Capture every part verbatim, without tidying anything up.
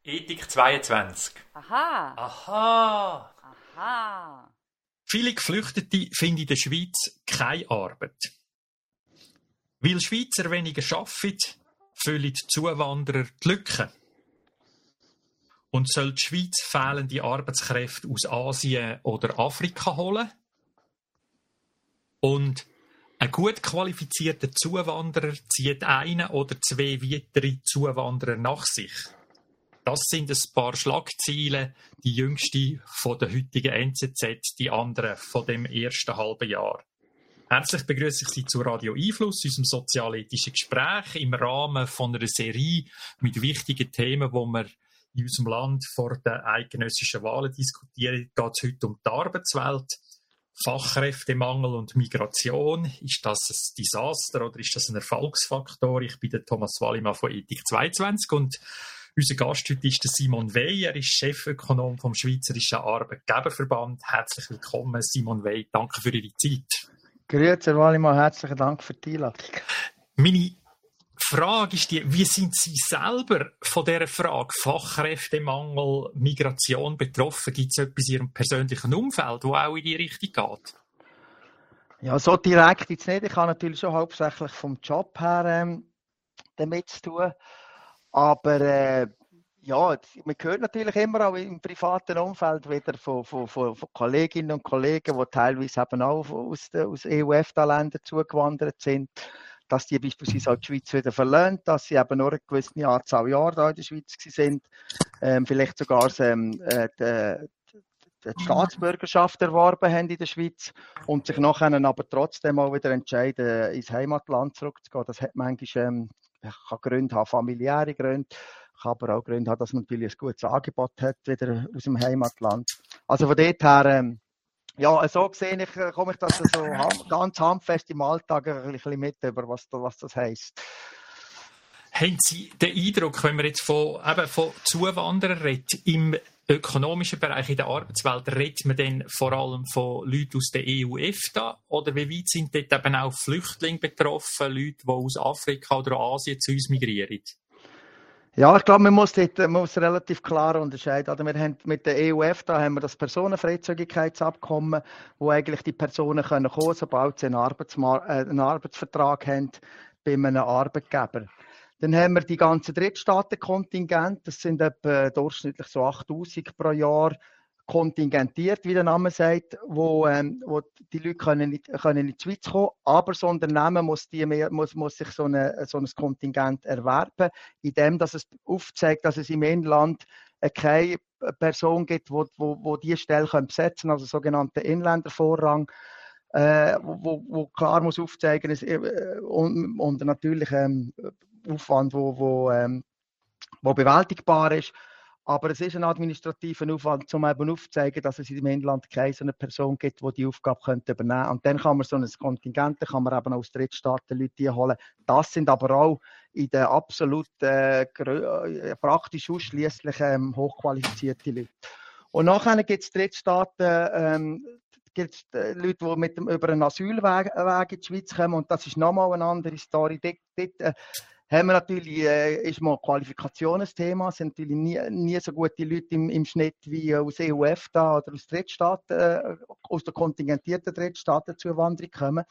Ethik zweiundzwanzig. Aha. Aha. Aha. Viele Geflüchtete finden in der Schweiz keine Arbeit. Weil Schweizer weniger arbeiten, füllen die Zuwanderer die Lücken. Und soll die Schweiz fehlende Arbeitskräfte aus Asien oder Afrika holen? Und ein gut qualifizierter Zuwanderer zieht einen oder zwei weitere Zuwanderer nach sich. Das sind ein paar Schlagzeilen, die jüngste von der heutigen N Z Z, die andere von dem ersten halben Jahr. Herzlich begrüße ich Sie zu Radio Einfluss, unserem sozialethischen Gespräch im Rahmen von einer Serie mit wichtigen Themen, die wir in unserem Land vor den eidgenössischen Wahlen diskutieren. Geht es heute um die Arbeitswelt, Fachkräftemangel und Migration. Ist das ein Desaster oder ist das ein Erfolgsfaktor? Ich bin der Thomas Wallimann von Ethik zweiundzwanzig und unser Gast heute ist der Simon Wey. Er ist Chefökonom vom Schweizerischen Arbeitgeberverband. Herzlich willkommen, Simon Wey. Danke für Ihre Zeit. Grüezi, Herr Wallimann. Herzlichen Dank für die Einladung. Meine Frage ist die, wie sind Sie selber von dieser Frage Fachkräftemangel, Migration betroffen? Gibt es etwas in Ihrem persönlichen Umfeld, das auch in die Richtung geht? Ja, so direkt jetzt nicht. Ich habe natürlich schon hauptsächlich vom Job her ähm, damit zu tun. Aber äh, ja, man hört natürlich immer auch im privaten Umfeld wieder von, von, von, von Kolleginnen und Kollegen, die teilweise eben auch aus, aus E U-E F T A-Ländern zugewandert sind, dass die beispielsweise auch die Schweiz wieder verlassen, dass sie eben nur eine gewisse Anzahl Jahre da in der Schweiz sind, ähm, vielleicht sogar ähm, äh, die, die Staatsbürgerschaft erworben haben in der Schweiz und sich nachher aber trotzdem auch wieder entscheiden, ins Heimatland zurückzugehen. Das hat manchmal ähm, kann Gründe haben, familiäre Gründe, kann aber auch Gründe haben, dass man natürlich ein gutes Angebot hat, wieder aus dem Heimatland. Also von dort her, ähm, ja, so gesehen, ich, komme ich das so ganz handfest im Alltag ein bisschen mit über, was, was das heisst. Haben Sie den Eindruck, wenn wir jetzt von, eben von Zuwanderern reden, im ökonomischen Bereich, in der Arbeitswelt, redet man dann vor allem von Leuten aus der E U-E F T A? Oder wie weit sind dort eben auch Flüchtlinge betroffen, Leute, die aus Afrika oder Asien zu uns migrieren? Ja, ich glaube, man muss, dort, man muss relativ klar unterscheiden. Also wir haben mit der E U-E F T A haben wir das Personenfreizügigkeitsabkommen, wo eigentlich die Personen können kommen, sobald sie einen, Arbeitsmar- äh, einen Arbeitsvertrag haben bei einem Arbeitgeber. Dann haben wir die ganzen Drittstaatenkontingente, das sind etwa durchschnittlich so achttausend pro Jahr kontingentiert, wie der Name sagt, wo, ähm, wo die Leute können nicht, können in die Schweiz kommen, aber so ein Unternehmen muss, die mehr, muss, muss sich so, eine, so ein Kontingent erwerben, indem dass es aufzeigt, dass es im Inland keine Person gibt, wo, wo, wo die Stelle können besetzen können, also sogenannten Inländervorrang. Äh, wo, wo klar muss aufzeigen ist, äh, und, und natürlich ähm, Aufwand, wo, wo, ähm, wo bewältigbar ist. Aber es ist ein administrativer Aufwand, um eben aufzuzeigen, dass es im Inland keine so eine Person gibt, die die Aufgabe könnte übernehmen könnte. Und dann kann man so ein Kontingent, kann man eben aus Drittstaaten Leute holen. Das sind aber auch in der absolut äh, praktisch ausschließlich ähm, hochqualifizierte Leute. Und nachher gibt es Drittstaaten, ähm, gibt es Leute, die mit dem, über einen Asylweg Weg in die Schweiz kommen. Und das ist nochmal eine andere Story. Dort, dort, äh, haben wir natürlich, äh, ist mal Qualifikation ein Thema. Es sind natürlich nie, nie so gute Leute im, im Schnitt wie aus E U-E F T A oder aus Drittstaaten, äh, aus der kontingentierten Drittstaaten zur Wanderung kommen.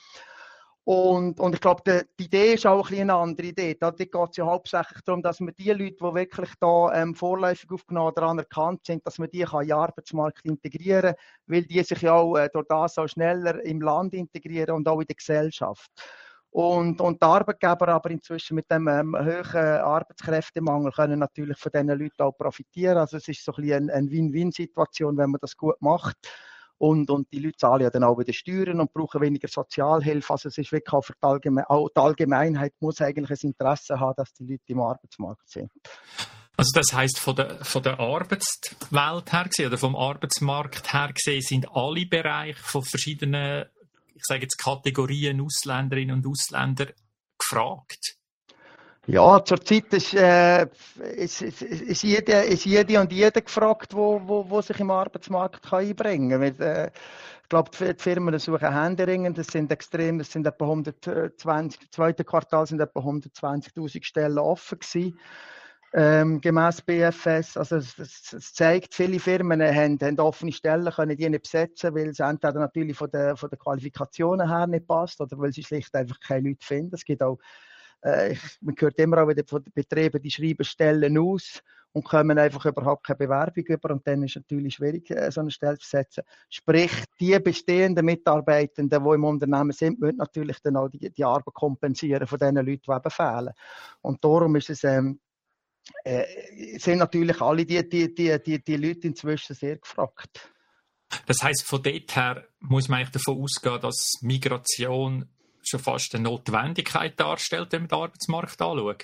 Und, und ich glaube, die, die Idee ist auch ein bisschen eine andere Idee. Da geht es ja hauptsächlich darum, dass wir die Leute, die wirklich da ähm, vorläufig aufgenommen oder anerkannt sind, dass man die kann in den Arbeitsmarkt integrieren kann, weil die sich ja auch äh, durch das auch schneller im Land integrieren und auch in der Gesellschaft. Und, und die Arbeitgeber aber inzwischen mit dem ähm, hohen Arbeitskräftemangel können natürlich von diesen Leuten auch profitieren. Also es ist so ein bisschen eine Win-Win-Situation, wenn man das gut macht. Und, und die Leute zahlen ja dann auch wieder Steuern und brauchen weniger Sozialhilfe. Also es ist wirklich auch für die, Allgeme- auch die Allgemeinheit muss eigentlich ein Interesse haben, dass die Leute im Arbeitsmarkt sind. Also das heisst, von der, von der Arbeitswelt her gesehen oder vom Arbeitsmarkt her gesehen sind alle Bereiche von verschiedenen, ich sage jetzt Kategorien Ausländerinnen und Ausländer gefragt? Ja, zurzeit ist, äh, ist, ist, ist, jede, ist jede und jeder gefragt, wo, wo, wo sich im Arbeitsmarkt kann einbringen kann. Äh, ich glaube, die Firmen suchen händeringend, das sind extrem, das sind etwa hundertzwanzig, im zweiten Quartal sind etwa hundertzwanzigtausend Stellen offen gewesen. ähm, gemäß B F S. Also es, es, es zeigt, viele Firmen haben, haben offene Stellen, können die nicht besetzen, weil es entweder natürlich von den von der Qualifikationen her nicht passt oder weil sie schlicht einfach keine Leute finden. Es gibt auch, äh, man hört immer auch wieder von den Betrieben, die schreiben Stellen aus und kommen einfach überhaupt keine Bewerbung über und dann ist es natürlich schwierig, so eine Stelle zu besetzen. Sprich, die bestehenden Mitarbeitenden, die im Unternehmen sind, müssen natürlich dann auch die, die Arbeit kompensieren von den Leuten, die eben fehlen. Und darum ist es, ähm, äh, sind natürlich alle die, die, die, die, die Leute inzwischen sehr gefragt. Das heisst, von dort her muss man eigentlich davon ausgehen, dass Migration schon fast eine Notwendigkeit darstellt, wenn man den Arbeitsmarkt anschaut.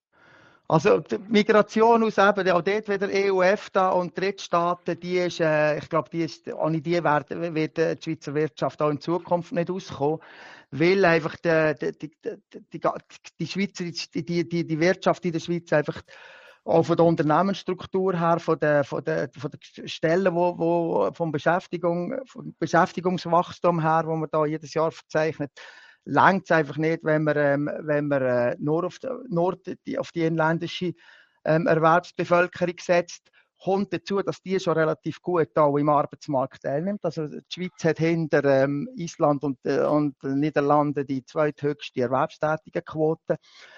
Also die Migration aus eben, auch dort wieder E U, EFTA und Drittstaaten, die ist, äh, ich glaube, die ist, ohne die werden, wird die Schweizer Wirtschaft auch in Zukunft nicht auskommen, weil einfach die, die, die, die, die, Schweizer, die, die, die Wirtschaft in der Schweiz einfach auch von der Unternehmensstruktur her, von der, von der, von der Stellen, wo, wo, vom Beschäftigung, vom Beschäftigungswachstum her, wo man da jedes Jahr verzeichnet, langt es einfach nicht, wenn man, ähm, wenn man äh, nur, auf die, nur die, auf die inländische ähm, Erwerbsbevölkerung setzt. Kommt dazu, dass die schon relativ gut auch im Arbeitsmarkt teilnimmt. Also die Schweiz hat hinter ähm, Island und, äh, und Niederlande die zweithöchste Erwerbstätigenquote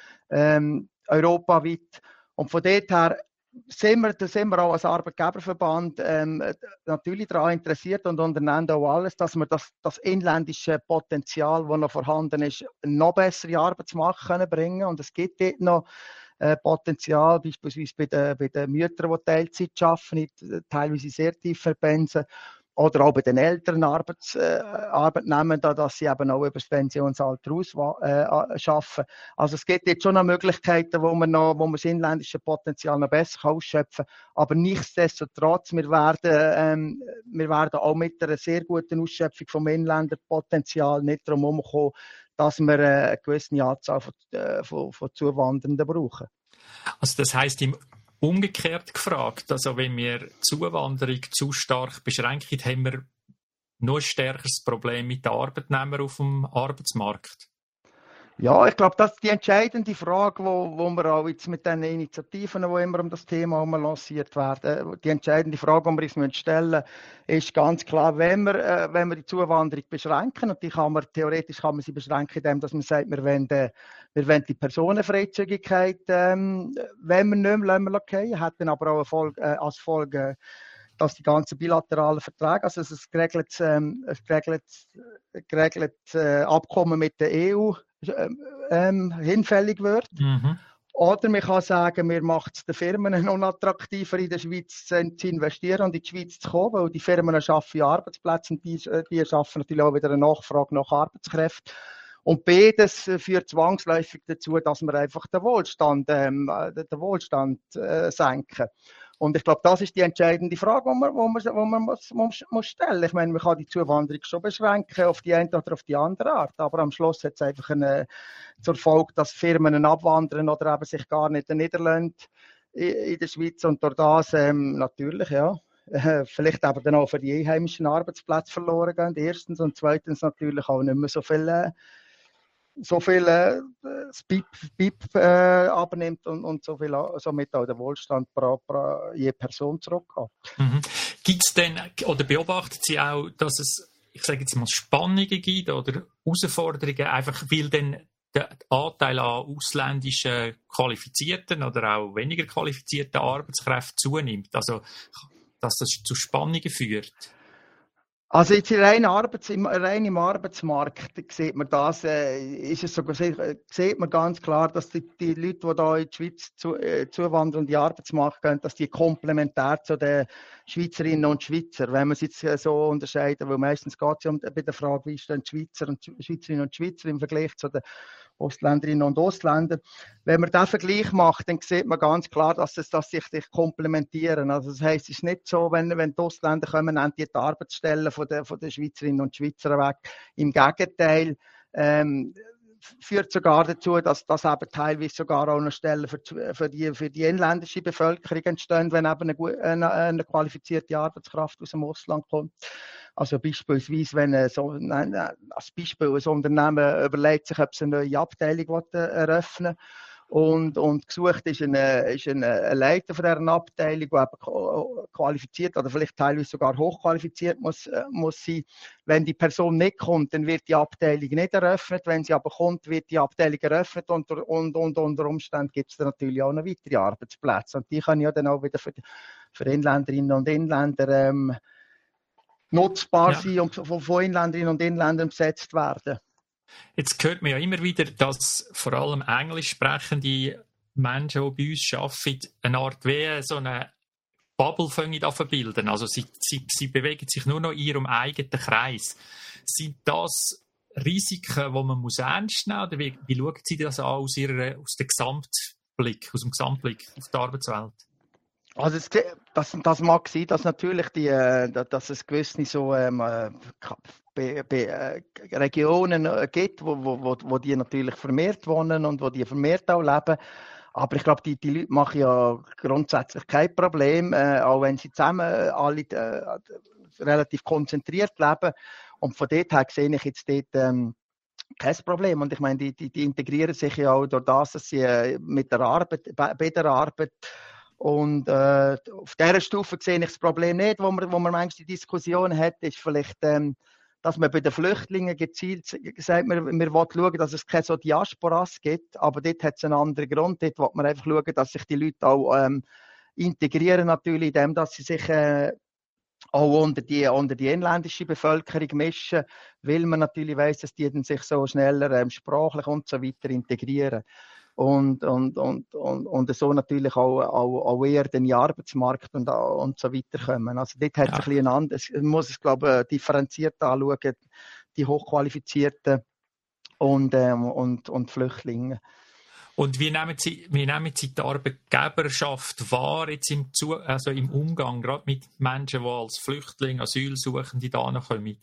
ähm, europaweit. Und von dort her sind wir, da sind wir auch als Arbeitgeberverband ähm, natürlich daran interessiert und unternehmen auch alles, dass wir das, das inländische Potenzial, das noch vorhanden ist, noch besser in den Arbeitsmarkt können bringen. Und es gibt dort noch äh, Potenzial, beispielsweise bei den, bei den Müttern, die Teilzeit arbeiten, teilweise sehr tiefe Pensen. Oder auch bei den älteren Arbeits, äh, Arbeitnehmern, da, dass sie eben auch über das Pensionsalter aus äh, arbeiten. Also es gibt jetzt schon noch Möglichkeiten, wo man, noch, wo man das inländische Potenzial noch besser ausschöpfen kann. Aber nichtsdestotrotz, wir werden, ähm, wir werden auch mit einer sehr guten Ausschöpfung vom Inländerpotenzial nicht darum herumkommen, dass wir äh, eine gewisse Anzahl von, äh, von, von Zuwandernden brauchen. Also das heisst, im umgekehrt gefragt, also wenn wir Zuwanderung zu stark beschränken, haben wir noch ein stärkeres Problem mit den Arbeitnehmern auf dem Arbeitsmarkt. Ja, ich glaube, das ist die entscheidende Frage, wo, wo wir auch jetzt mit den Initiativen, die immer um das Thema herum lanciert werden, die entscheidende Frage, die wir uns stellen, ist ganz klar, wenn wir, äh, wenn wir die Zuwanderung beschränken, und die kann man, theoretisch kann man sie beschränken, indem dass man sagt, wir wollen, äh, wir wollen die Personenfreizügigkeit, ähm, wenn wir nicht mehr, lassen wir fallen, hat dann aber auch eine Folge, äh, als Folge, dass die ganzen bilateralen Verträge, also es ist geregelt, ähm, ein geregelt, geregelt äh, Abkommen mit der E U, Ähm, hinfällig wird. Mhm. Oder man kann sagen, wir machen es den Firmen unattraktiver, in der Schweiz zu investieren und in die Schweiz zu kommen, weil die Firmen schaffen Arbeitsplätze und die, die schaffen natürlich auch wieder eine Nachfrage nach Arbeitskräften. Und beides führt zwangsläufig dazu, dass wir einfach den Wohlstand, ähm, den Wohlstand äh, senken. Und ich glaube, das ist die entscheidende Frage, die man, wo man, wo man muss, muss, muss stellen. Ich meine, man kann die Zuwanderung schon beschränken auf die eine oder auf die andere Art, aber am Schluss hat es einfach eine, zur Folge, dass Firmen abwandern oder eben sich gar nicht niederlassen in, in der Schweiz und durch das ähm, natürlich, ja, äh, vielleicht eben dann auch für die einheimischen Arbeitsplätze verloren gehen, erstens, und zweitens natürlich auch nicht mehr so viel äh, so viel äh, das B I P, B I P äh, abnimmt und, und so viel, somit auch der Wohlstand pro, pro je Person zurückgeht. Mhm. Gibt es denn, oder beobachtet Sie auch, dass es, ich sage jetzt mal, Spannungen gibt oder Herausforderungen, einfach weil dann der Anteil an ausländischen qualifizierten oder auch weniger qualifizierten Arbeitskräften zunimmt? Also, dass das zu Spannungen führt? Also jetzt rein, Arbeits, im, rein im Arbeitsmarkt sieht man das, äh, ist es sogar, sieht man ganz klar, dass die, die Leute, die da in die Schweiz zu, äh, zuwandern und in den Arbeitsmarkt gehen, dass die komplementär zu den Schweizerinnen und Schweizer, wenn man es jetzt äh, so unterscheiden, weil meistens geht es ja um, bei der Frage, wie stehen die Schweizer und Schweizerinnen und Schweizer im Vergleich zu den Ostländerinnen und Ostländern. Wenn man diesen Vergleich macht, dann sieht man ganz klar, dass, es, dass sich die komplementieren. Also das heisst, es ist nicht so, wenn, wenn die Ostländer kommen, nehmen die die Arbeitsstellen von den, von den Schweizerinnen und Schweizer weg. Im Gegenteil, ähm, führt sogar dazu, dass, dass eben teilweise sogar auch noch Stellen für, für, die, für die inländische Bevölkerung entstehen, wenn eben eine, eine, eine qualifizierte Arbeitskraft aus dem Ausland kommt. Also beispielsweise, wenn so, nein, als Beispiel ein Unternehmen überlegt sich, ob es eine neue Abteilung eröffnen will. Und, und gesucht ist ein, ist ein, ein Leiter von dieser Abteilung, der eben qualifiziert oder vielleicht teilweise sogar hochqualifiziert muss, muss sein. Wenn die Person nicht kommt, dann wird die Abteilung nicht eröffnet. Wenn sie aber kommt, wird die Abteilung eröffnet und, und, und unter Umständen gibt es dann natürlich auch noch weitere Arbeitsplätze. Und die können ja dann auch wieder für, für Inländerinnen und Inländer ähm, nutzbar ja. sein und von, von Inländerinnen und Inländern besetzt werden. Jetzt hört man ja immer wieder, dass vor allem englisch sprechende Menschen, die bei uns arbeiten, eine Art wie so eine Bubble bilden. Also sie, sie, sie bewegen sich nur noch in ihrem eigenen Kreis. Sind das Risiken, die man muss ernst nehmen muss? Oder wie, wie schauen Sie das an aus, ihrer, aus, dem Gesamtblick, aus dem Gesamtblick auf die Arbeitswelt? Also es, das, das mag sein, dass natürlich die, dass es gewisse so ähm, Be, Be, äh, Regionen gibt, wo, wo, wo die natürlich vermehrt wohnen und wo die vermehrt auch leben. Aber ich glaube, die, die Leute machen ja grundsätzlich kein Problem, äh, auch wenn sie zusammen alle äh, relativ konzentriert leben. Und von dort her sehe ich jetzt dort ähm, kein Problem. Und ich meine, die, die, die integrieren sich ja auch durch das, dass sie äh, mit der Arbeit, bei, bei der Arbeit und äh, auf dieser Stufe sehe ich das Problem nicht, wo man, wo man manchmal die Diskussion hat, ist vielleicht, ähm, dass man bei den Flüchtlingen gezielt sagt, man, man will schauen, dass es keine so Diasporas gibt, aber dort hat es einen anderen Grund. Dort will man einfach schauen, dass sich die Leute auch ähm, integrieren, natürlich, indem dass sie sich äh, auch unter die, unter die inländische Bevölkerung mischen, weil man natürlich weiss, dass die dann sich so schneller ähm, sprachlich und so weiter integrieren. Und, und, und, und, und so natürlich auch, auch, auch eher den Arbeitsmarkt und, und so weiter kommen. Also dort hat es ja. ein bisschen anders. Man muss es, glaube ich, differenziert anschauen, die Hochqualifizierten und, ähm, und, und Flüchtlinge. Und wie nehmen Sie, wie nehmen Sie die Arbeitgeberschaft wahr, jetzt im, also im Umgang, gerade mit Menschen, die als Flüchtlinge, Asylsuchende da kommen?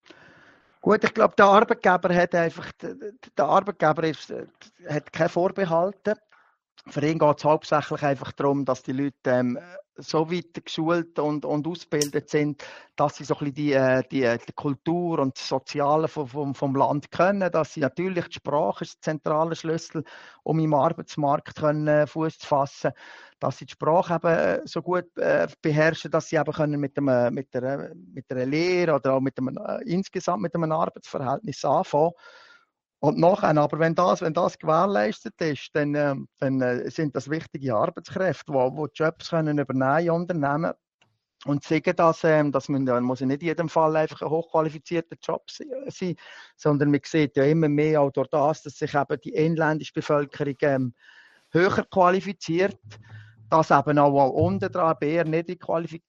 Gut, ich glaube, der Arbeitgeber hat einfach, der Arbeitgeber ist, hat keine Vorbehalte. Für ihn geht es hauptsächlich einfach darum, dass die Leute ähm, so weit geschult und, und ausgebildet sind, dass sie so ein bisschen die, die, die Kultur und das Soziale vom, vom, vom Land können, dass sie natürlich die Sprache ist der zentrale Schlüssel, um im Arbeitsmarkt können, Fuß zu fassen, dass sie die Sprache eben so gut äh, beherrschen, dass sie eben können mit, einem, mit, einer, mit einer Lehre oder auch mit einem, äh, insgesamt mit einem Arbeitsverhältnis anfangen. Und nachher, aber wenn das, wenn das gewährleistet ist, dann, äh, dann äh, sind das wichtige Arbeitskräfte, die, die Jobs können übernehmen, Unternehmen. Und sagen das, äh, dass man, ja, muss ja nicht in jedem Fall einfach ein hochqualifizierter Job sein, sondern man sieht ja immer mehr auch durch das, dass sich eben die inländische Bevölkerung ähm, höher qualifiziert, dass eben auch unten dran eher nicht die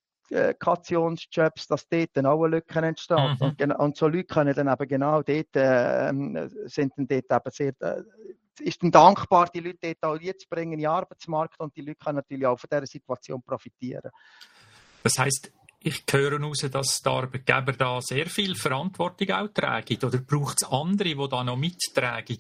Qualifikationsjobs, dass dort dann auch eine Lücke entsteht. Mhm. Und, und so Leute können dann eben genau dort, äh, sind dann dort eben sehr, äh, ist dann dankbar, die Leute dort auch jetzt bringen in den Arbeitsmarkt und die Leute können natürlich auch von dieser Situation profitieren. Das heisst, ich höre heraus, dass die Arbeitgeber da sehr viel Verantwortung auch tragen, oder braucht es andere, die da noch mittragen?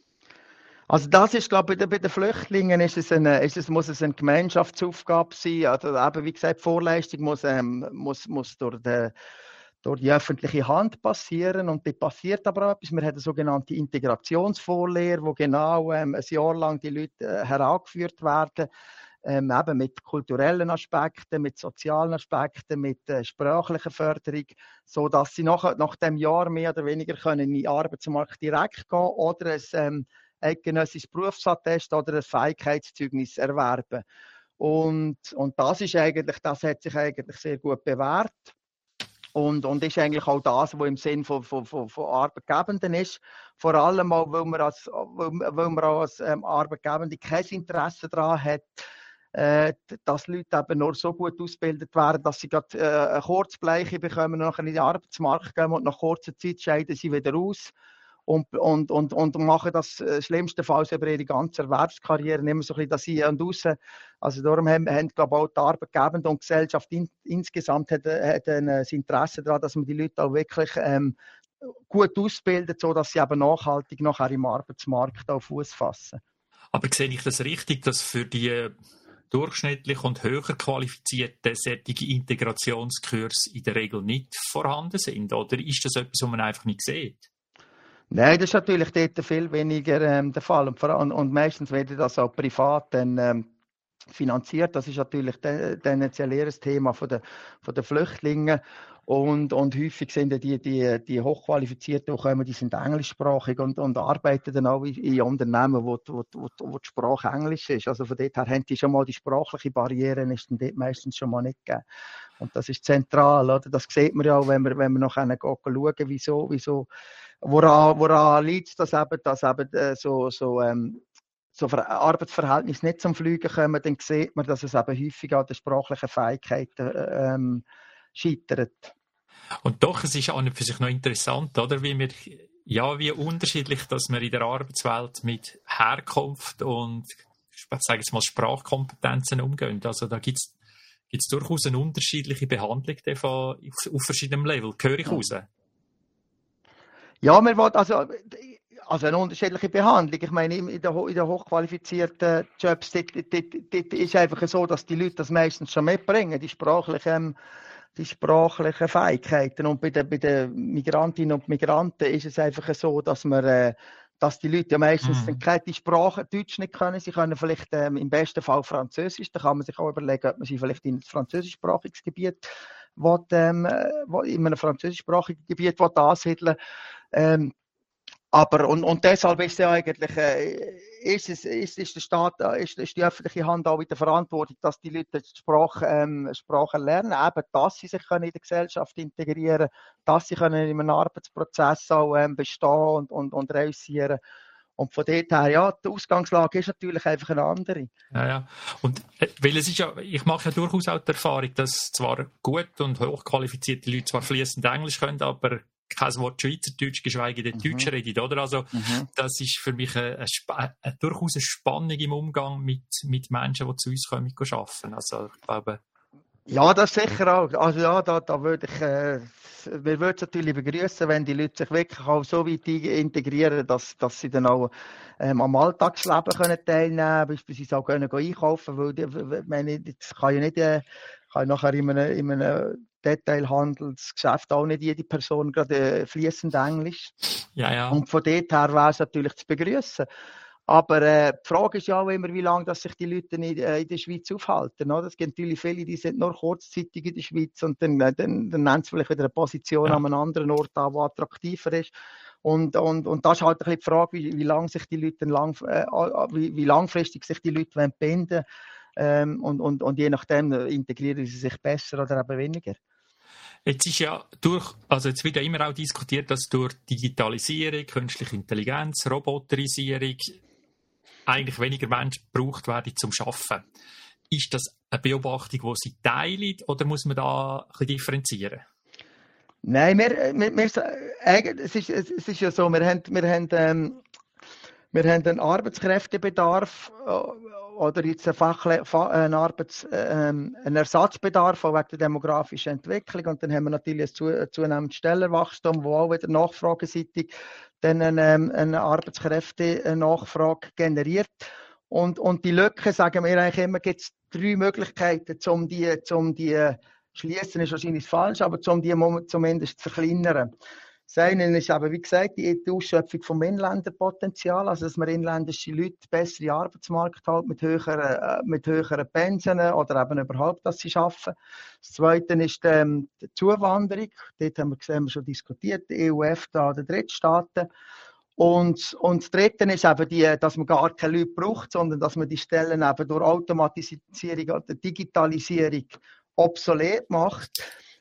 Also das ist, glaube ich, bei den Flüchtlingen ist es eine, ist es, muss es eine Gemeinschaftsaufgabe sein. Also eben, wie gesagt, die Vorleistung muss, ähm, muss, muss durch, die, durch die öffentliche Hand passieren. Und die passiert aber auch etwas. Wir haben eine sogenannte Integrationsvorlehre, wo genau ähm, ein Jahr lang die Leute äh, herangeführt werden, ähm, eben mit kulturellen Aspekten, mit sozialen Aspekten, mit äh, sprachlicher Förderung, so dass sie nach, nach dem Jahr mehr oder weniger können in den Arbeitsmarkt direkt gehen oder es ähm, eidgenössisches Berufsattest oder ein Fähigkeitszeugnis erwerben. Und, und das ist eigentlich, das hat sich eigentlich sehr gut bewährt. Und, und ist eigentlich auch das, was im Sinn von, von, von, von Arbeitgebenden ist. Vor allem auch, weil man als, weil, weil man auch als ähm, Arbeitgebende kein Interesse daran hat, äh, dass Leute eben nur so gut ausgebildet werden, dass sie gerade äh, eine Kurzbleiche bekommen und nachher in den Arbeitsmarkt gehen und nach kurzer Zeit scheiden sie wieder aus. Und, und, und, und machen das äh, schlimmstenfalls über ihre ganze Erwerbskarriere immer so ein bisschen das Hier und Raus. Also darum haben, haben glaube ich, auch die Arbeitgebende und die Gesellschaft in, insgesamt hat, hat ein Interesse daran, dass man die Leute auch wirklich ähm, gut ausbildet, sodass sie eben nachhaltig nachher im Arbeitsmarkt auch Fuß fassen. Aber sehe ich das richtig, dass für die durchschnittlich und höher qualifizierten solche Integrationskurse in der Regel nicht vorhanden sind? Oder ist das etwas, was man einfach nicht sieht? Nein, das ist natürlich dort viel weniger ähm, der Fall. Und, vor allem, und meistens wird das auch privat dann, ähm, finanziert. Das ist natürlich tendenziell eher ein Thema von der, von der Flüchtlinge. Und, und häufig sind die, die, die Hochqualifizierten, die kommen, die sind englischsprachig und, und arbeiten dann auch in Unternehmen, wo, wo, wo, wo die Sprache Englisch ist. Also von dort her haben die schon mal die sprachliche Barriere, ist dann dort meistens schon mal nicht gegeben. Und das ist zentral, oder? Das sieht man ja auch, wenn wir, wenn wir nachher schauen, wieso, wieso, woran, woran liegt es, dass eben, dass eben äh, so, so, ähm, so Arbeitsverhältnisse nicht zum Fliegen kommen, dann sieht man, dass es eben häufig an den sprachlichen Fähigkeiten ähm, scheitert. Und doch, es ist an und für sich noch interessant, oder? Wie wir, ja, wie unterschiedlich, dass wir in der Arbeitswelt mit Herkunft und, ich sage jetzt mal, Sprachkompetenzen umgehen. Also da gibt es durchaus eine unterschiedliche Behandlung davon auf, auf verschiedenen Level. Höre ich raus? Ja, wir wollen, also, also eine unterschiedliche Behandlung. Ich meine, in den, in den hochqualifizierten Jobs dort, dort, dort ist einfach so, dass die Leute das meistens schon mitbringen, die sprachlichen die sprachlichen Fähigkeiten. Und bei den, bei den Migrantinnen und Migranten ist es einfach so, dass man, äh, dass die Leute ja meistens mhm. die Sprache Deutsch nicht können. Sie können vielleicht ähm, im besten Fall Französisch. Da kann man sich auch überlegen, ob man sie vielleicht in ein französischsprachiges Gebiet will, ähm, will, in einem französischsprachigen Gebiet will ansiedeln. Ähm, Aber, und, und deshalb ist ja eigentlich, äh, ist es, ist, ist der Staat, ist, ist die öffentliche Hand auch in der Verantwortung, dass die Leute die Sprache, ähm, Sprache lernen, eben, dass sie sich können in der Gesellschaft integrieren, dass sie können in einem Arbeitsprozess auch, ähm, bestehen und, und, und reüssieren. Und von dort her, ja, die Ausgangslage ist natürlich einfach eine andere. Ja, ja. Und, äh, weil es ist ja, ich mache ja durchaus auch die Erfahrung, dass zwar gut und hochqualifizierte Leute zwar fließend Englisch können, aber kein Wort Schweizerdeutsch, geschweige denn Deutsch mhm. redet, oder? Also, mhm. das ist für mich eine, eine, eine, durchaus eine Spannung im Umgang mit, mit Menschen, die zu uns kommen, arbeiten. Also, ich glaube. Ja, das sicher auch. Also, ja, da, da würde ich, äh, wir würden es natürlich begrüßen, wenn die Leute sich wirklich auch so weit integrieren, dass, dass sie dann auch, ähm, am Alltagsleben können teilnehmen können, beispielsweise auch können einkaufen, weil, die, ich meine, das kann ja nicht, äh, kann nachher in einem, in einem Detailhandelsgeschäft auch nicht jede Person gerade fließend Englisch. Ja, ja. Und von dort her wäre es natürlich zu begrüßen. Aber äh, die Frage ist ja auch immer, wie lange dass sich die Leute in, äh, in der Schweiz aufhalten. Oder? Es gibt natürlich viele, die sind nur kurzzeitig in der Schweiz und dann, äh, dann, dann nehmen sie vielleicht wieder eine Position ja. an einem anderen Ort an, die attraktiver ist. Und, und, und das ist halt ein bisschen die Frage, wie, wie, lang sich die Leute lang, äh, wie, wie langfristig sich die Leute binden ähm, und, und, und je nachdem integrieren sie sich besser oder eben weniger. Jetzt ist ja durch, also jetzt wird ja immer auch diskutiert, dass durch Digitalisierung, künstliche Intelligenz, Roboterisierung eigentlich weniger Menschen gebraucht werden zum Arbeiten. Ist das eine Beobachtung, die Sie teilen, oder muss man da ein bisschen differenzieren? Nein, wir, wir, wir, es, ist, es ist ja so, wir haben, wir haben, ähm, wir haben einen Arbeitskräftebedarf oder jetzt einen, Fachle, einen, Arbeits-, ähm, einen Ersatzbedarf wegen der demografischen Entwicklung und dann haben wir natürlich ein zunehmendes Stellenwachstum, wo auch wieder nachfrageseitig dann eine, eine Arbeitskräfte-Nachfrage generiert. Und, und die Lücke, sagen wir eigentlich immer, gibt es drei Möglichkeiten, um die, um die schließen ist wahrscheinlich falsch, aber um die zumindest zu verkleinern. Das eine ist aber, wie gesagt, die Ausschöpfung vom Inländerpotenzial, also dass man inländische Leute bessere Arbeitsmarkt hat mit höheren, mit höheren Pensionen oder eben überhaupt, dass sie arbeiten. Das zweite ist ähm, die Zuwanderung. Dort haben wir, gesehen, haben wir schon diskutiert, die E U, EFTA oder Drittstaaten. Und, und das dritte ist eben, die, dass man gar keine Leute braucht, sondern dass man die Stellen eben durch Automatisierung oder Digitalisierung obsolet macht.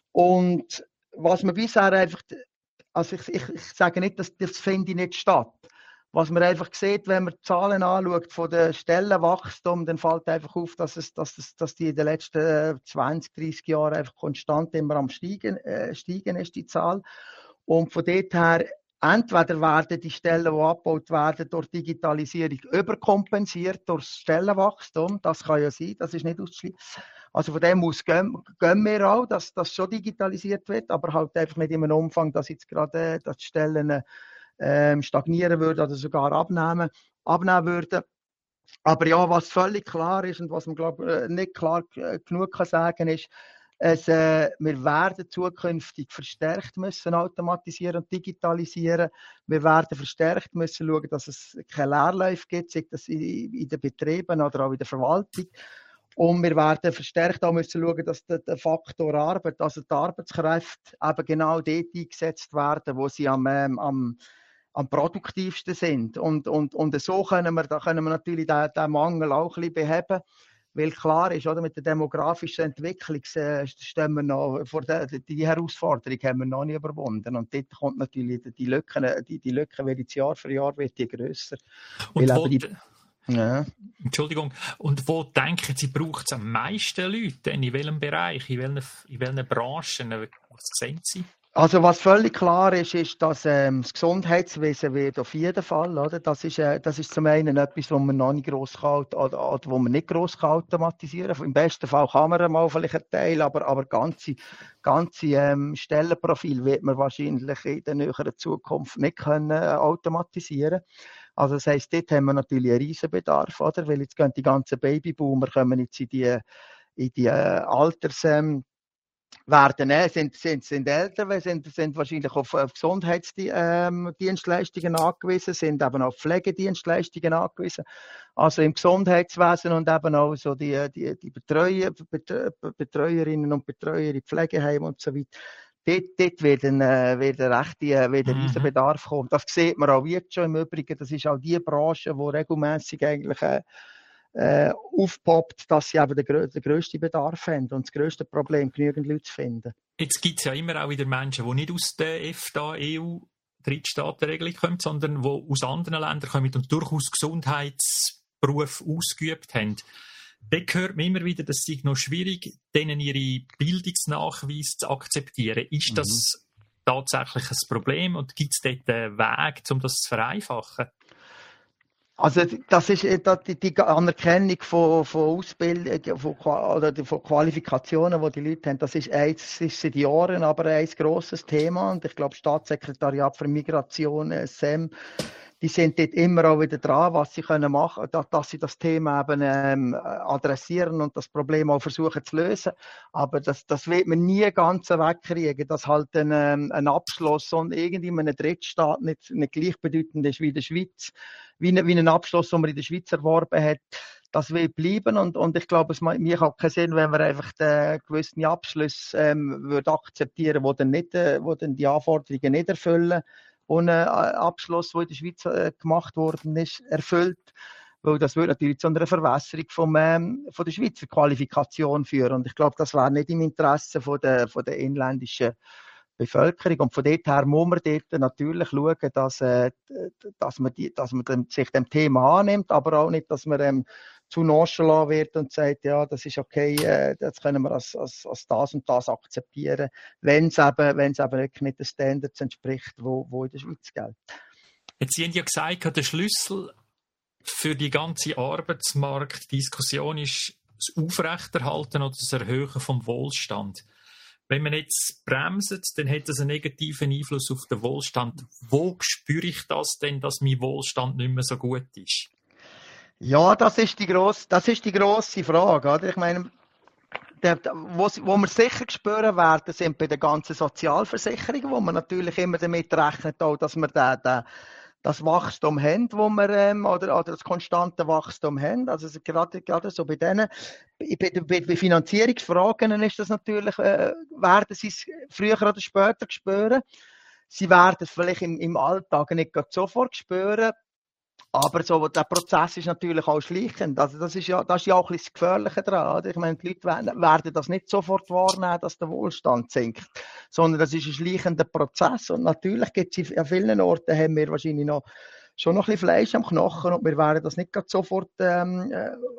Und was man bisher einfach, also ich, ich, ich sage nicht, dass das finde ich nicht statt. Was man einfach sieht, wenn man die Zahlen anschaut von den Stellenwachstum, dann fällt einfach auf, dass, es, dass, es, dass die in den letzten zwanzig, dreissig Jahren einfach konstant immer am Steigen, äh, steigen ist, die Zahl. Und von dort her, entweder werden die Stellen, die abgebaut werden, durch Digitalisierung überkompensiert, durch Stellenwachstum. Das kann ja sein, das ist nicht auszuschließen. Also von dem aus gehen, gehen wir auch, dass das schon digitalisiert wird, aber halt einfach nicht in einem Umfang, dass jetzt gerade dass die Stellen ähm, stagnieren würden oder sogar abnehmen, abnehmen würden. Aber ja, was völlig klar ist und was man glaube nicht klar genug kann sagen ist, Es, äh, wir werden zukünftig verstärkt müssen automatisieren und digitalisieren. Wir werden verstärkt müssen schauen, dass es keine Leerläufe gibt, sei das in, in den Betrieben oder auch in der Verwaltung. Und wir werden verstärkt auch müssen schauen, dass der, der Faktor Arbeit, also die Arbeitskräfte, eben genau dort eingesetzt werden, wo sie am, ähm, am, am produktivsten sind. Und, und, und so können wir, da können wir natürlich den, den Mangel auch ein bisschen beheben. Weil klar ist, oder, mit der demografischen Entwicklung äh, stehen wir noch vor der, die Herausforderung haben wir noch nicht überwunden. Und dort kommt natürlich die Lücken, die, die Lücken wird jetzt Jahr für Jahr wird die grösser. Und wo, die, ja. Entschuldigung, und wo denken Sie, braucht es am meisten Leute? In welchem Bereich, in welchen, in welchen Branchen? Was sehen Sie? Also was völlig klar ist, ist, dass ähm, das Gesundheitswesen wird auf jeden Fall, oder? Das ist, äh, das ist zum einen etwas, wo man noch nicht gross kann, oder, oder wo man nicht gross kann automatisieren. Im besten Fall kann man mal vielleicht einen Teil, aber, aber ganze, ganze ähm, Stellenprofil wird man wahrscheinlich in der näheren Zukunft nicht können äh, automatisieren. Also das heisst, dort haben wir natürlich einen riesen Bedarf, oder? Weil jetzt gehen die ganzen Babyboomer kommen jetzt in die, in die äh, Alters ähm, werden, äh, sind, sind, sind älter, sind, sind wahrscheinlich auf, auf Gesundheitsdienstleistungen ähm, angewiesen, sind eben auf Pflegedienstleistungen angewiesen. Also im Gesundheitswesen und eben auch so die, die, die Betreuer, Betreuerinnen und Betreuer in Pflegeheimen und so weiter. Dort, dort wird ein, äh, wird ein rechter wird ein riesen Bedarf kommen. Das sieht man auch jetzt schon im Übrigen. Das ist auch die Branche, die regelmässig eigentlich äh, Äh, aufpoppt, dass sie eben den, grö- den grössten Bedarf haben und das grösste Problem, genügend Leute zu finden. Jetzt gibt es ja immer auch wieder Menschen, die nicht aus der E F T A, E U-Drittstaatenregelung kommen, sondern die aus anderen Ländern kommen und durchaus Gesundheitsberufe ausgeübt haben. Dort hört man immer wieder, dass es noch schwierig denen ihre Bildungsnachweise zu akzeptieren. Ist das mhm. tatsächlich ein Problem und gibt es dort einen Weg, um das zu vereinfachen? Also das ist die, die Anerkennung von, von Ausbildung, von, oder von Qualifikationen, die die Leute haben, das ist, eins, ist seit Jahren aber ein grosses Thema. Und ich glaube, Staatssekretariat für Migration, S E M, die sind dort immer auch wieder dran, was sie können machen, dass, dass sie das Thema eben ähm, adressieren und das Problem auch versuchen zu lösen. Aber das, das wird man nie ganz wegkriegen, dass halt ein, ähm, ein Abschluss und irgendwie in einem Drittstaat nicht, nicht gleichbedeutend ist wie in der Schweiz, wie, ein, wie ein Abschluss, den man in der Schweiz erworben hat. Das wird bleiben und, und ich glaube, es macht mir auch keinen Sinn, wenn wir einfach den gewissen Abschluss ähm, würde akzeptieren, wo dann nicht, äh, wo dann die Anforderungen nicht erfüllen. Und ein Abschluss, der in der Schweiz äh, gemacht worden ist, erfüllt. Weil das würde natürlich zu einer Verwässerung vom, ähm, von der Schweizer Qualifikation führen. Und ich glaube, das wäre nicht im Interesse von der, von der inländischen Bevölkerung. Und von dort her muss man dort natürlich schauen, dass, äh, dass man, die, dass man dem, sich dem Thema annimmt, aber auch nicht, dass man ähm, zu nonchalant wird und sagt, ja, das ist okay, äh, das können wir als, als, als das und das akzeptieren, wenn es eben, wenn es eben nicht den Standards entspricht, wo, wo in der Schweiz gilt. Jetzt Sie haben ja gesagt, der Schlüssel für die ganze Arbeitsmarktdiskussion ist das Aufrechterhalten oder das Erhöhen vom Wohlstand. Wenn man jetzt bremst, dann hat das einen negativen Einfluss auf den Wohlstand. Wo spüre ich das denn, dass mein Wohlstand nicht mehr so gut ist? Ja, das ist die grosse, das ist die grosse Frage, oder? Ich meine, der, wo, wo wir sicher spüren werden, sind bei den ganzen Sozialversicherungen, wo man natürlich immer damit rechnet, auch, dass wir den, den, das Wachstum haben, wo wir, ähm, oder, oder das konstante Wachstum haben. Also gerade, gerade so bei denen, bei, bei, bei Finanzierungsfragen ist das natürlich, äh, werden sie es früher oder später spüren. Sie werden es vielleicht im, im Alltag nicht sofort spüren. Aber so, der Prozess ist natürlich auch schleichend. Also das ist ja, das ist ja auch ein bisschen das Gefährliche daran. Oder? Ich meine, die Leute werden, werden das nicht sofort wahrnehmen, dass der Wohlstand sinkt, sondern das ist ein schleichender Prozess. Und natürlich gibt es an vielen Orten, haben wir wahrscheinlich noch, schon noch ein bisschen Fleisch am Knochen und wir werden das nicht sofort ähm,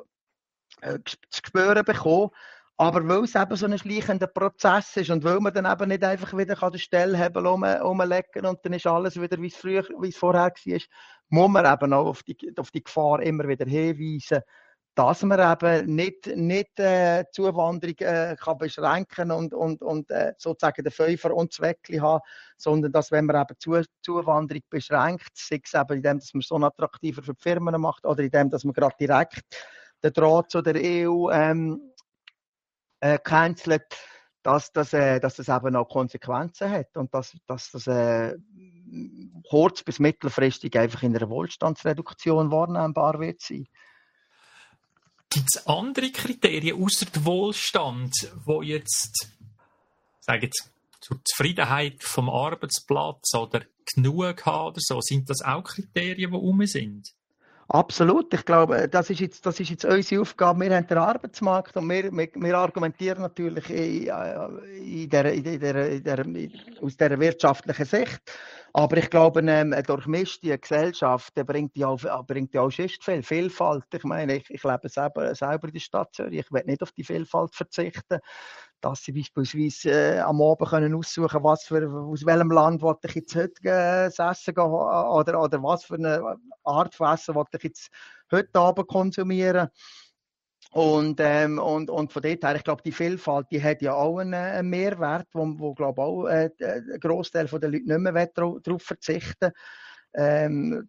äh, zu spüren bekommen. Aber weil es eben so ein schleichender Prozess ist und weil man dann eben nicht einfach wieder den Stellhebel um, umlegen und dann ist alles wieder, wie es früher, wie es vorher war, muss man eben auch auf die, auf die Gefahr immer wieder hinweisen, dass man eben nicht, nicht äh, Zuwanderung äh, kann beschränken und, und, und äh, sozusagen den Fünfer und das Weckli haben, sondern dass, wenn man eben Zu- Zuwanderung beschränkt, sei es eben in dem, dass man es so attraktiver für die Firmen macht oder in dem, dass man gerade direkt den Draht zu der E U ähm, äh, cancelt, dass das, äh, dass das eben auch Konsequenzen hat und dass, dass das äh, kurz- bis mittelfristig einfach in einer Wohlstandsreduktion wahrnehmbar wird sein. Gibt es andere Kriterien außer dem Wohlstand, wo jetzt, sage jetzt, zur Zufriedenheit vom Arbeitsplatz oder genug haben oder so, sind das auch Kriterien, die rum sind? Absolut. Ich glaube, das ist jetzt, das ist jetzt unsere Aufgabe. Wir haben den Arbeitsmarkt und wir, wir, wir argumentieren natürlich in, in der, in der, in der, aus dieser wirtschaftlichen Sicht. Aber ich glaube, eine durchmischte Gesellschaft bringt ja auch, bringt ja auch sonst viel Vielfalt. Ich meine, ich, ich lebe selber, selber in der Stadt Zürich. Ich will nicht auf die Vielfalt verzichten. Dass sie beispielsweise äh, am Abend können aussuchen, was für, aus welchem Land wollte ich jetzt heute äh, essen gehen oder, oder was für eine Art von Essen wollte ich jetzt heute Abend konsumieren. Und, ähm, und, und von dort her, ich glaube, die Vielfalt, die hat ja auch einen, einen Mehrwert, wo, wo glaube auch äh, ein Grossteil der Leute nicht mehr darauf verzichten. Ähm,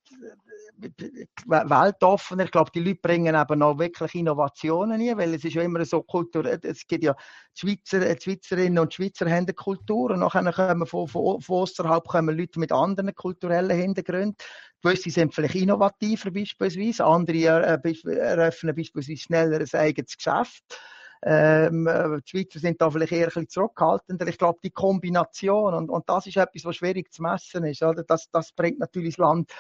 weltoffen. Ich glaube, die Leute bringen eben auch wirklich Innovationen ein, weil es ist ja immer so Kultur, es gibt ja die Schweizer, die Schweizerinnen und Schweizer haben eine Kultur und nachher kommen von, von, von außerhalb kommen Leute mit anderen kulturellen Hintergründen. Gewisse sind vielleicht innovativer beispielsweise, andere eröffnen beispielsweise schneller ein eigenes Geschäft. Ähm, die Schweizer sind da vielleicht eher ein bisschen zurückhaltender. Ich glaube, die Kombination, und, und das ist etwas, was schwierig zu messen ist, oder? Das, das bringt natürlich das Land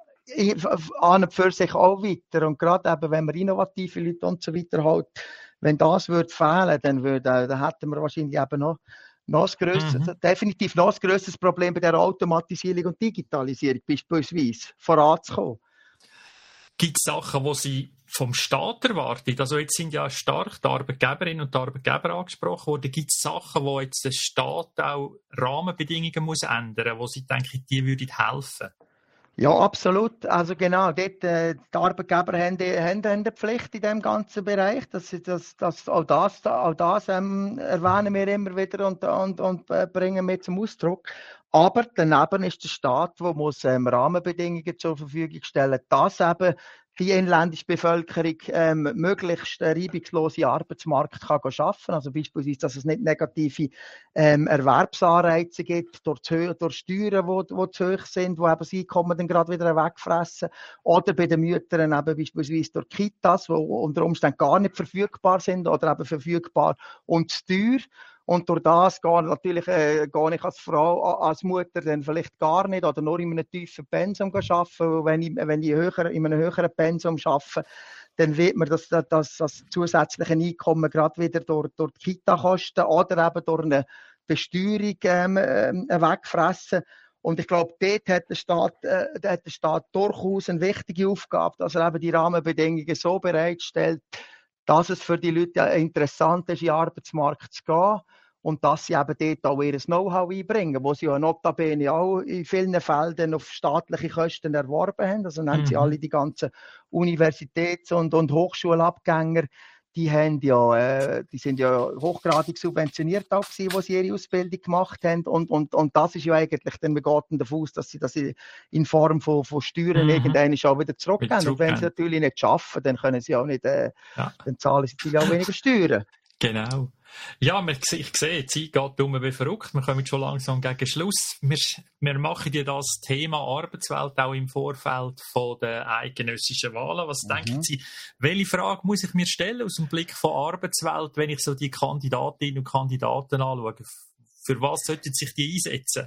an und für sich auch weiter. Und gerade eben, wenn man innovative Leute und so weiter halt, wenn das würde fehlen, dann, würde, dann hätten wir wahrscheinlich eben noch, noch das grösste, mhm. definitiv noch das grösste Problem bei der Automatisierung und Digitalisierung beispielsweise voranzukommen. Gibt es Sachen, die Sie vom Staat erwarten? Also jetzt sind ja stark die Arbeitgeberinnen und die Arbeitgeber angesprochen worden. Gibt es Sachen, wo jetzt der Staat auch Rahmenbedingungen muss ändern muss, wo Sie denken, die würden helfen? Ja, absolut. Also genau, dort, äh, die Arbeitgeber haben, haben eine Pflicht in diesem ganzen Bereich. Das, das, das, auch das, auch das ähm, erwähnen wir immer wieder und, und, und äh, bringen wir zum Ausdruck. Aber daneben ist der Staat, der muss ähm, Rahmenbedingungen zur Verfügung stellen, dass eben die inländische Bevölkerung ähm, möglichst einen reibungslosen Arbeitsmarkt kann schaffen. Also beispielsweise, dass es nicht negative ähm, Erwerbsanreize gibt durch, Höhe, durch Steuern, die, die zu hoch sind, die eben das Einkommen dann gerade wieder wegfressen. Oder bei den Müttern eben beispielsweise durch Kitas, die unter Umständen gar nicht verfügbar sind oder eben verfügbar und zu teuer. Und durch das gehe natürlich äh, gehe ich als Frau, als Mutter dann vielleicht gar nicht oder nur in einem tiefen Pensum arbeiten. Wenn ich, wenn ich höher, in einem höheren Pensum arbeite, dann wird mir das, das, das zusätzliche Einkommen gerade wieder durch, durch die Kita-Kosten oder eben durch eine Besteuerung ähm, äh, wegfressen. Und ich glaube, dort hat der Staat, äh, hat der Staat durchaus eine wichtige Aufgabe, dass er eben die Rahmenbedingungen so bereitstellt, dass es für die Leute interessant ist, in den Arbeitsmarkt zu gehen und dass sie eben dort auch ihr Know-how einbringen, wo sie ja notabene auch in vielen Feldern auf staatliche Kosten erworben haben. Also nennen mhm. sie alle die ganzen Universitäts- und, und Hochschulabgänger, die haben ja, äh, die sind ja hochgradig subventioniert auch gewesen, wo sie ihre Ausbildung gemacht haben. Und, und, und das ist ja eigentlich, dann wir gehen davon aus, dass sie das in Form von, von Steuern mhm. irgendwann auch wieder zurückgeben. Und wenn sie natürlich nicht schaffen, dann können sie auch nicht, äh, ja. dann zahlen sie natürlich auch weniger Steuern. Genau. Ja, ich sehe, die Zeit geht um wie verrückt. Wir kommen schon langsam gegen Schluss. Wir, wir machen ja das Thema Arbeitswelt auch im Vorfeld von der eidgenössischen Wahlen. Was mhm. denken Sie, welche Frage muss ich mir stellen aus dem Blick von Arbeitswelt, wenn ich so die Kandidatinnen und Kandidaten anschaue? Für was sollten sich die einsetzen?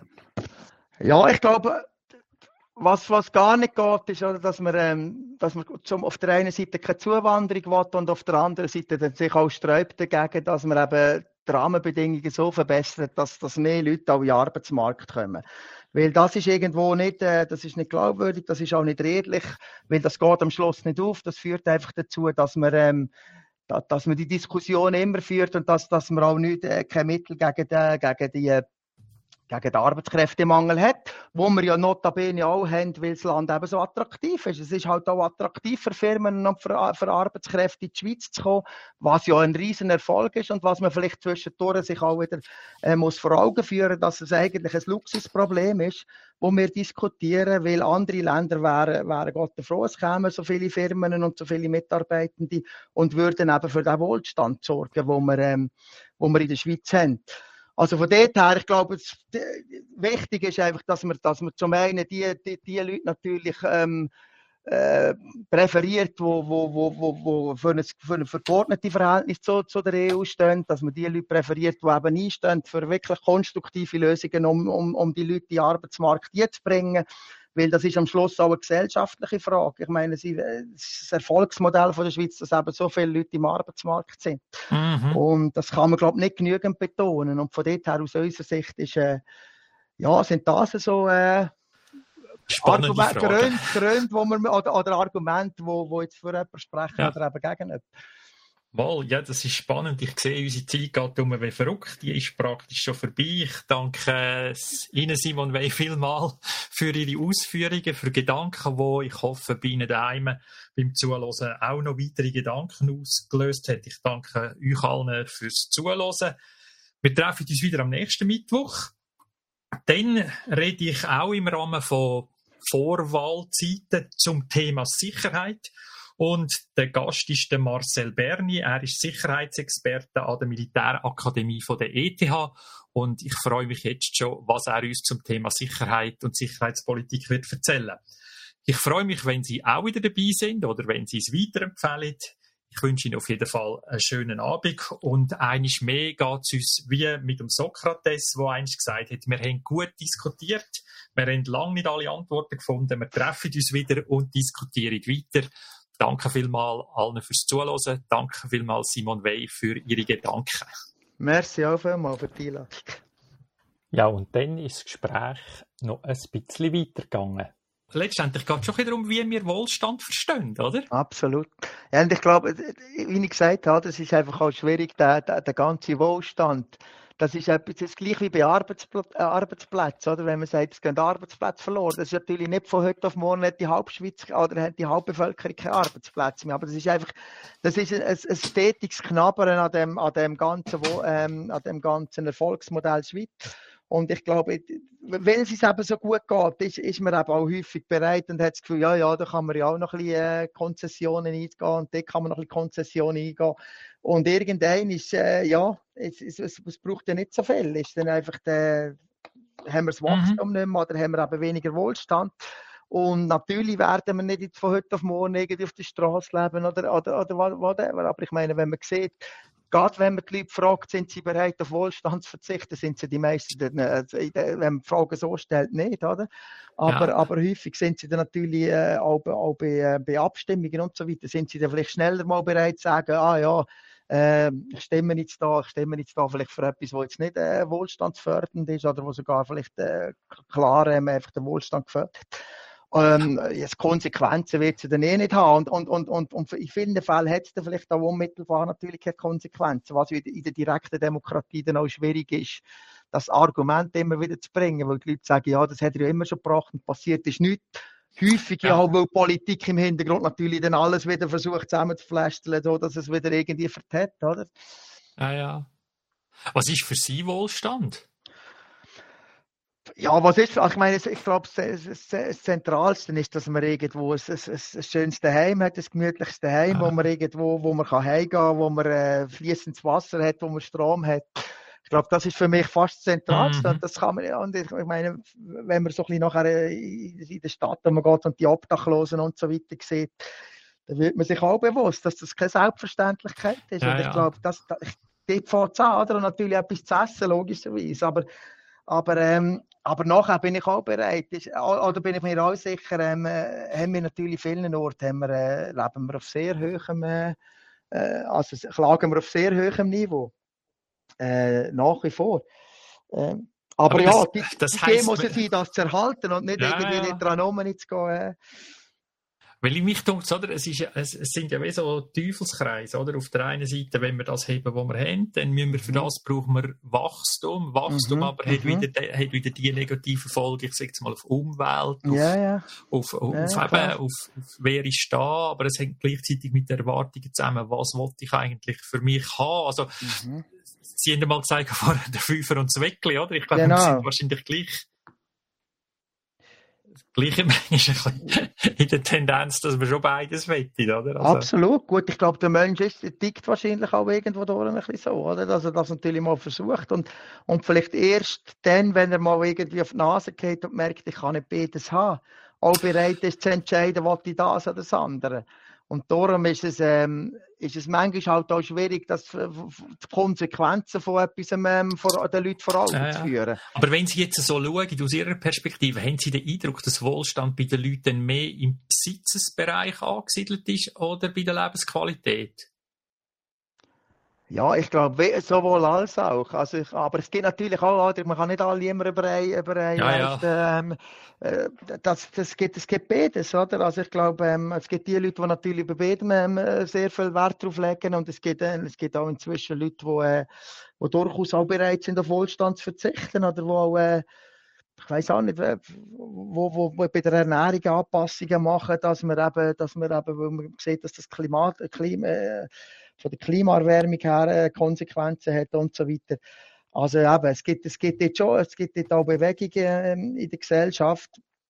Ja, ich glaube, Was, was gar nicht geht, ist, oder, dass man, ähm, dass man zum, auf der einen Seite keine Zuwanderung will und auf der anderen Seite dann sich auch sträubt dagegen, dass man eben die Rahmenbedingungen so verbessert, dass, dass mehr Leute auch in den Arbeitsmarkt kommen. Weil das ist irgendwo nicht, äh, das ist nicht glaubwürdig, das ist auch nicht redlich, weil das geht am Schluss nicht auf. Das führt einfach dazu, dass man, ähm, da, dass man die Diskussion immer führt und dass, dass man auch nicht, äh, keine Mittel gegen, die, gegen die, äh, gegen den Arbeitskräftemangel hat, wo wir ja notabene auch haben, weil das Land eben so attraktiv ist. Es ist halt auch attraktiv für Firmen und für, für Arbeitskräfte in die Schweiz zu kommen, was ja ein riesen Erfolg ist und was man vielleicht zwischendurch sich auch wieder äh, muss vor Augen führen, dass es eigentlich ein Luxusproblem ist, wo wir diskutieren, weil andere Länder wären, wären Gott froh, es kämen so viele Firmen und so viele Mitarbeitende und würden eben für den Wohlstand sorgen, wo wir, ähm, die wir in der Schweiz haben. Also von dort her, ich glaube, es, wichtig ist einfach, dass man, dass man zum einen die, die, die Leute natürlich ähm, äh, präferiert, wo, wo, wo, wo, wo für, ein, für ein vergeordnetes Verhältnis zu, zu der E U stehen, dass man die Leute präferiert, die eben einstehen für wirklich konstruktive Lösungen, um, um, um die Leute in den Arbeitsmarkt zu bringen. Weil das ist am Schluss auch eine gesellschaftliche Frage. Ich meine, es ist das Erfolgsmodell von der Schweiz, dass eben so viele Leute im Arbeitsmarkt sind. Mhm. Und das kann man, glaube ich, nicht genügend betonen. Und von dort her, aus unserer Sicht, ist, äh, ja, sind das so äh, Argumente, Gründe, Gründe, wo man, oder, oder Argumente, wo, wo jetzt für jemanden sprechen ja. oder eben gegen jemanden. Mal, ja, das ist spannend. Ich sehe, unsere Zeit geht um wie verrückt. Die ist praktisch schon vorbei. Ich danke äh, Ihnen, Simon Wey, vielmal für Ihre Ausführungen, für Gedanken, die ich hoffe, bei Ihnen daheim beim Zuhören auch noch weitere Gedanken ausgelöst hat. Ich danke euch allen fürs Zuhören. Wir treffen uns wieder am nächsten Mittwoch. Dann rede ich auch im Rahmen von Vorwahlzeiten zum Thema Sicherheit. Und der Gast ist der Marcel Berni. Er ist Sicherheitsexperte an der Militärakademie von der E T H. Und ich freue mich jetzt schon, was er uns zum Thema Sicherheit und Sicherheitspolitik wird erzählen. Ich freue mich, wenn Sie auch wieder dabei sind oder wenn Sie es weiterempfehlen. Ich wünsche Ihnen auf jeden Fall einen schönen Abend. Und einiges mehr geht es uns wie mit dem Sokrates, der einst gesagt hat, wir haben gut diskutiert, wir haben lange nicht alle Antworten gefunden, wir treffen uns wieder und diskutieren weiter. Danke vielmals allen fürs Zuhören. Danke vielmals Simon Wey für Ihre Gedanken. Merci auch vielmals für die Einladung. Ja, und dann ist das Gespräch noch ein bisschen weitergegangen. Letztendlich geht es schon darum, wie wir Wohlstand verstehen, oder? Absolut. Ja, und ich glaube, wie ich gesagt habe, es ist einfach auch schwierig, der, der, der ganze Wohlstand. Das ist etwas, das ist gleich wie bei Arbeitspl- äh, Arbeitsplätzen, oder? Wenn man sagt, es gehen Arbeitsplätze verloren. Das ist natürlich nicht von heute auf morgen, hat die Hauptschweiz oder hat die Hauptbevölkerung keine Arbeitsplätze mehr. Aber das ist einfach, das ist ein, ein stetiges Knabbern an dem, an dem ganzen, ähm, an dem ganzen Erfolgsmodell Schweiz. Und ich glaube, wenn es eben so gut geht, ist, ist man eben auch häufig bereit und hat das Gefühl, ja, ja, da kann man ja auch noch ein bisschen äh, Konzessionen eingehen und da kann man noch ein bisschen Konzessionen eingehen. Und irgendwann ist, äh, ja, es, es, es, es braucht ja nicht so viel. Ist dann einfach der, haben wir das Wachstum mhm. nicht mehr oder haben wir eben weniger Wohlstand. Und natürlich werden wir nicht von heute auf morgen irgendwie auf der Straße leben oder, oder, oder whatever. Aber ich meine, wenn man sieht, gerade wenn man die Leute fragt, sind sie bereit, auf Wohlstand zu verzichten, sind sie die meisten, wenn man die Frage so stellt, nicht, oder? Aber, ja. aber häufig sind sie dann natürlich äh, auch, auch bei, bei Abstimmungen und so weiter, sind sie dann vielleicht schneller mal bereit zu sagen, ah ja, äh, ich stimme jetzt da, ich stimme jetzt da vielleicht für etwas, was jetzt nicht äh, wohlstandsfördernd ist oder wo sogar vielleicht äh, klar äh, einfach den Wohlstand gefördert. Ähm, jetzt Konsequenzen wird sie dann eh nicht haben. Und, und, und, und in vielen Fällen hat es dann vielleicht auch unmittelbar natürlich keine Konsequenzen, was in der direkten Demokratie dann auch schwierig ist, das Argument immer wieder zu bringen, weil die Leute sagen, ja, das hat er ja immer schon gebracht und passiert ist nichts. Häufig ja, ja weil Politik im Hintergrund natürlich dann alles wieder versucht zusammenzuflästeln, so dass es wieder irgendwie vertät, oder? Ja, ja. Was ist für Sie Wohlstand? Ja, was ist, ich meine, ich glaube, das, das, das Zentralste ist, dass man irgendwo ein, ein, ein schönes Heim hat, das gemütlichste Heim, ah. wo man irgendwo, wo man heimgehen kann, wo man äh, fließendes Wasser hat, wo man Strom hat. Ich glaube, das ist für mich fast das Zentralste. Mhm. Und das kann man, und ich meine, wenn man so ein bisschen nachher in der Stadt, wo man geht und die Obdachlosen und so weiter sieht, dann wird man sich auch bewusst, dass das keine Selbstverständlichkeit ist. Ja, und ich ja. glaube, das, das, dort fängt es an, oder? Und natürlich etwas zu essen, logischerweise. Aber, aber, ähm, aber nachher bin ich auch bereit, ist, oder bin ich mir auch sicher, ähm, haben wir natürlich vielen Orten, haben wir, äh, leben wir auf sehr hohem, äh, also klagen wir auf sehr hohem Niveau. Äh, nach wie vor. Äh, aber, aber ja, das, die, das die Idee muss es sein, das zu erhalten und nicht ja, irgendwie ja. dran um zu gehen. Äh. Weil ich mich denke, oder, es, ist, es, es sind ja wie so Teufelskreise, oder? Auf der einen Seite, wenn wir das haben, was wir haben, dann müssen wir für das brauchen wir Wachstum. Wachstum mhm, aber hat wieder, hat wieder die negativen Folgen, ich sage jetzt mal, auf Umwelt, auf, ja, ja. auf, auf, ja, auf, eben, auf, auf wer ist da, aber es hängt gleichzeitig mit den Erwartungen zusammen, was wollte ich eigentlich für mich haben. Also, mhm. Sie haben mal gesagt, vorher der Fünfer und das Weckli, oder? Ich glaube, genau. Wir sind wahrscheinlich gleich. gleich immer ist ein bisschen in der Tendenz, dass man schon beides wettet, oder? Also, Absolut. Gut, ich glaube, der Mensch ist, tickt wahrscheinlich auch irgendwo durch ein bisschen so, oder? Dass er das natürlich mal versucht und, und vielleicht erst dann, wenn er mal irgendwie auf die Nase geht und merkt, ich kann nicht beides haben, auch bereit ist zu entscheiden, was ich das oder das andere. Und darum ist es, ähm, ist es manchmal halt auch schwierig, das, die Konsequenzen von etwas ähm, vor, den Leuten vor Augen ja, zu ja. führen. Aber wenn Sie jetzt so schauen, aus Ihrer Perspektive, haben Sie den Eindruck, dass Wohlstand bei den Leuten mehr im Besitzesbereich angesiedelt ist oder bei der Lebensqualität? Ja, ich glaube, sowohl als auch. Also ich, aber es gibt natürlich auch, man kann nicht alle immer über einen, über einen Ja, leisten. ja. Ähm, äh, das, das, gibt, das gibt beides, oder? Also ich glaube, ähm, es gibt die Leute, die natürlich bei beidem ähm, sehr viel Wert drauf legen und es gibt, äh, es gibt auch inzwischen Leute, die, äh, die durchaus auch bereit sind, auf Wohlstand zu verzichten oder wo auch, äh, ich weiß auch nicht, wo, wo, wo bei der Ernährung Anpassungen machen, dass man eben, dass man eben, weil man sieht, dass das Klima, Klima äh, von der Klimaerwärmung her äh, Konsequenzen hat und so weiter. Also eben, es gibt, es gibt jetzt schon, es gibt jetzt auch Bewegungen äh, in der Gesellschaft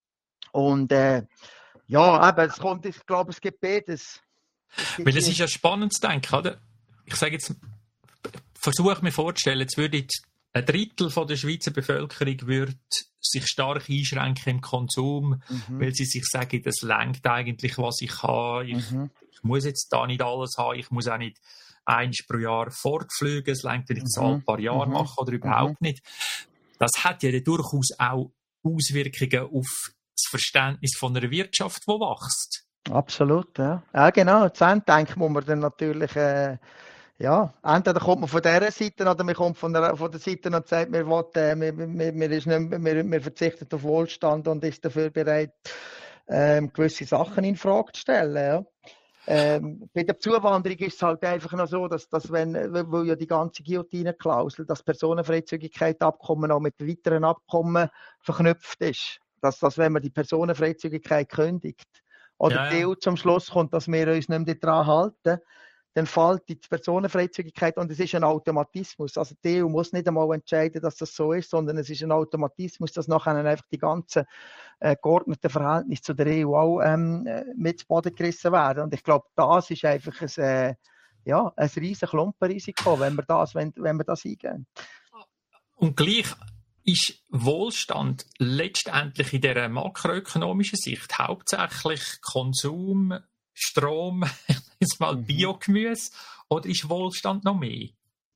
und äh, ja, eben, es kommt, ich glaube, es gibt beides. Es gibt Weil es ist ja spannend zu denken, oder? Ich sage jetzt, versuche mir vorzustellen, jetzt würde ich ein Drittel von der Schweizer Bevölkerung würde sich stark einschränken im Konsum, Mhm. weil sie sich sagen, das lenkt eigentlich, was ich habe. Ich, Mhm. ich muss jetzt da nicht alles haben. Ich muss auch nicht eins pro Jahr fortfliegen. Es lenkt, wenn ich das Mhm. alle paar Jahre Mhm. mache oder überhaupt nicht. Das hat ja dann durchaus auch Auswirkungen auf das Verständnis von einer Wirtschaft, die wächst. Absolut, ja. Ja, genau. Zu Ende denken muss man dann natürlich, äh, ja, entweder kommt man von dieser Seite oder man kommt von der, von der Seite und sagt, wir, will, äh, wir, wir, wir, ist nicht, wir, wir verzichten auf Wohlstand und ist dafür bereit, ähm, gewisse Sachen in Frage zu stellen. Ja. Ähm, bei der Zuwanderung ist es halt einfach noch so, dass, dass wenn, weil ja die ganze Guillotine-Klausel, das Personenfreizügigkeit-Abkommen auch mit weiteren Abkommen verknüpft ist. Dass, dass wenn man die Personenfreizügigkeit kündigt oder Ja, die E ja. U zum Schluss kommt, dass wir uns nicht mehr daran halten, dann fällt die Personenfreizügigkeit und es ist ein Automatismus. Also die E U muss nicht einmal entscheiden, dass das so ist, sondern es ist ein Automatismus, dass nachher einfach die ganzen äh, geordneten Verhältnisse zu der E U auch ähm, mit zu Boden gerissen werden. Und ich glaube, das ist einfach ein, äh, ja, ein riesen Klumpenrisiko, wenn wir das, wenn, wenn wir das eingehen. Und gleich ist Wohlstand letztendlich in dieser makroökonomischen Sicht hauptsächlich Konsum, Strom, jetzt mal Mhm. Biogemüse, oder ist Wohlstand noch mehr?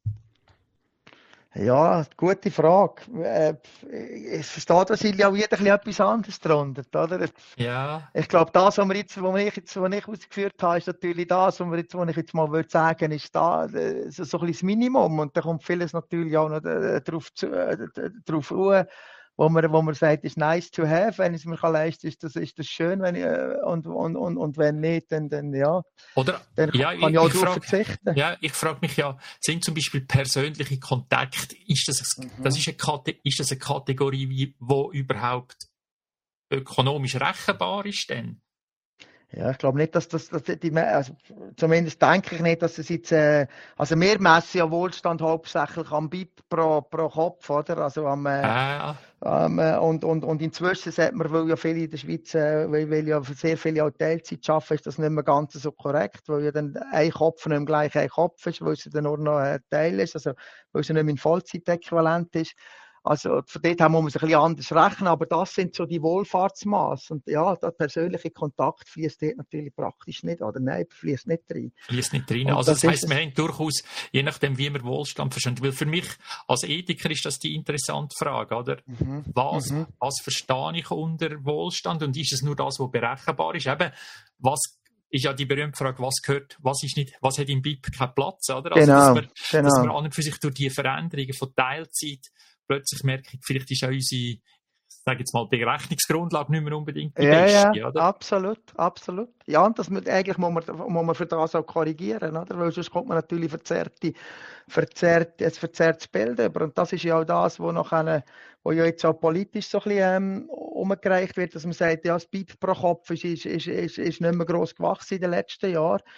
Ja, gute Frage. Äh, ich verstehe da Silja wieder ein bisschen etwas anderes drunter, oder? Ja, Ich glaube, das, was, wir jetzt, was ich jetzt was ich ausgeführt habe, ist natürlich das, was, wir jetzt, was ich jetzt mal würde sagen, ist da äh, so, so ein bisschen das Minimum. Und da kommt vieles natürlich auch noch äh, drauf, zu, äh, drauf an, wo man, wo man sagt, ist nice to have. Wenn ich es mir kann leisten, ist das, ist das schön. Wenn ich, äh, und, und, und, und wenn nicht, dann, dann ja, oder? dann Ja, kann ich auch ich, ich darauf frage, verzichten. ja, ich frage mich ja, sind zum Beispiel persönliche Kontakte, ist das, Mhm. das ist, eine Kate, ist das eine Kategorie, die überhaupt ökonomisch rechenbar ist denn? Ja, ich glaube nicht, dass das, dass die, also zumindest denke ich nicht, dass es jetzt, äh, also wir messen ja Wohlstand hauptsächlich am B I P pro, pro Kopf, oder? Also am, äh, Ah, ähm, äh, und, und, und inzwischen sagt man, weil ja viele in der Schweiz, äh, weil, weil ja sehr viele auch Teilzeit arbeiten, ist das nicht mehr ganz so korrekt, weil ja dann ein Kopf nicht mehr gleich ein Kopf ist, weil es dann nur noch ein Teil ist, also weil es ja nicht mehr in Vollzeitäquivalent ist. Also von dort her muss man sich ein bisschen anders rechnen, aber das sind so die Wohlfahrtsmaße. Und ja, der persönliche Kontakt fließt dort natürlich praktisch nicht, oder nein, fließt nicht rein. fließt nicht rein. Und Also das, das heisst, ist wir es. haben durchaus, je nachdem, wie wir Wohlstand verstehen, weil für mich als Ethiker ist das die interessante Frage, oder? Mhm. Was, Mhm. was verstehe ich unter Wohlstand und ist es nur das, was berechenbar ist? Eben, was ist ja die berühmte Frage, was gehört, was ist nicht, was hat im B I P keinen Platz, oder? Also, Genau, dass man, genau. dass man an und für sich durch die Veränderungen von Teilzeit plötzlich merkt, vielleicht ist auch unsere, ich sage jetzt mal, Berechnungsgrundlage nicht mehr unbedingt die Ja, beste, ja, oder? absolut, absolut. Ja, und das, muss- eigentlich muss man, muss man für das auch korrigieren, oder? Weil sonst kommt man natürlich verzerrte, verzerrt, ein verzerrtes Bild über. Und das ist ja auch das, wo, noch eine, wo ja jetzt auch politisch so ein bisschen ähm, umgereicht wird, dass man sagt, ja, das B I P pro Kopf ist, ist, ist, ist, ist nicht mehr gross gewachsen in den letzten Jahren.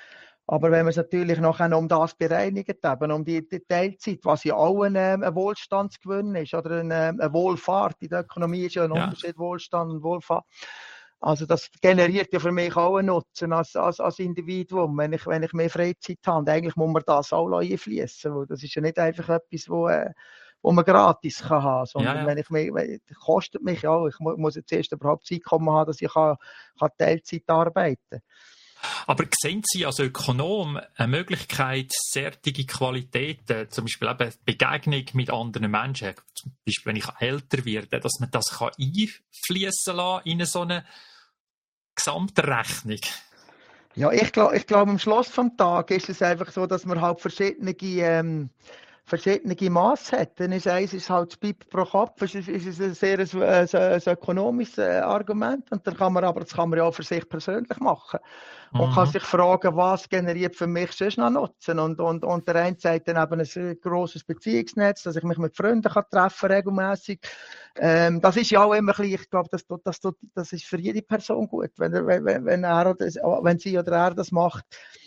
Aber wenn man es natürlich nachher um das bereinigt, eben um die, die Teilzeit, was ja auch ein, ähm, ein Wohlstandsgewinn ist oder eine, eine Wohlfahrt. In der Ökonomie ist ja ein Ja. Unterschied, Wohlstand und Wohlfahrt. Also das generiert ja für mich auch einen Nutzen als, als, als Individuum, wenn ich, wenn ich mehr Freizeit habe. Und eigentlich muss man das auch einfließen, weil das ist ja nicht einfach etwas, wo, äh, wo man gratis kann haben, sondern Ja, ja. wenn ich mich, wenn, das kostet mich ja auch. Ich mu- muss jetzt erst überhaupt das Einkommen haben, dass ich kann, kann Teilzeit arbeiten kann. Aber sehen Sie als Ökonom eine Möglichkeit, solche Qualitäten, zum Beispiel eben Begegnung mit anderen Menschen, zum Beispiel wenn ich älter werde, dass man das kann einfließen lassen in so eine Gesamtrechnung? Ja, ich glaube, ich glaub, am Schluss vom Tag ist es einfach so, dass man halt verschiedene, ähm, verschiedene Maße hat. Dann ist eins ist halt das B I P pro Kopf, ist, ist, ist ein sehr ein, ein, ein ökonomisches äh, Argument. Und dann kann man aber, das kann man ja auch für sich persönlich machen. Und Mhm. kann sich fragen, was generiert für mich sonst noch Nutzen. Und, und, und der eine sagt dann eben ein grosses Beziehungsnetz, dass ich mich mit Freunden kann treffen regelmässig. Ähm, das ist ja auch immer ein bisschen, ich glaube, das, das, das, das ist für jede Person gut, wenn, er, wenn, wenn, er oder, wenn sie oder er das macht.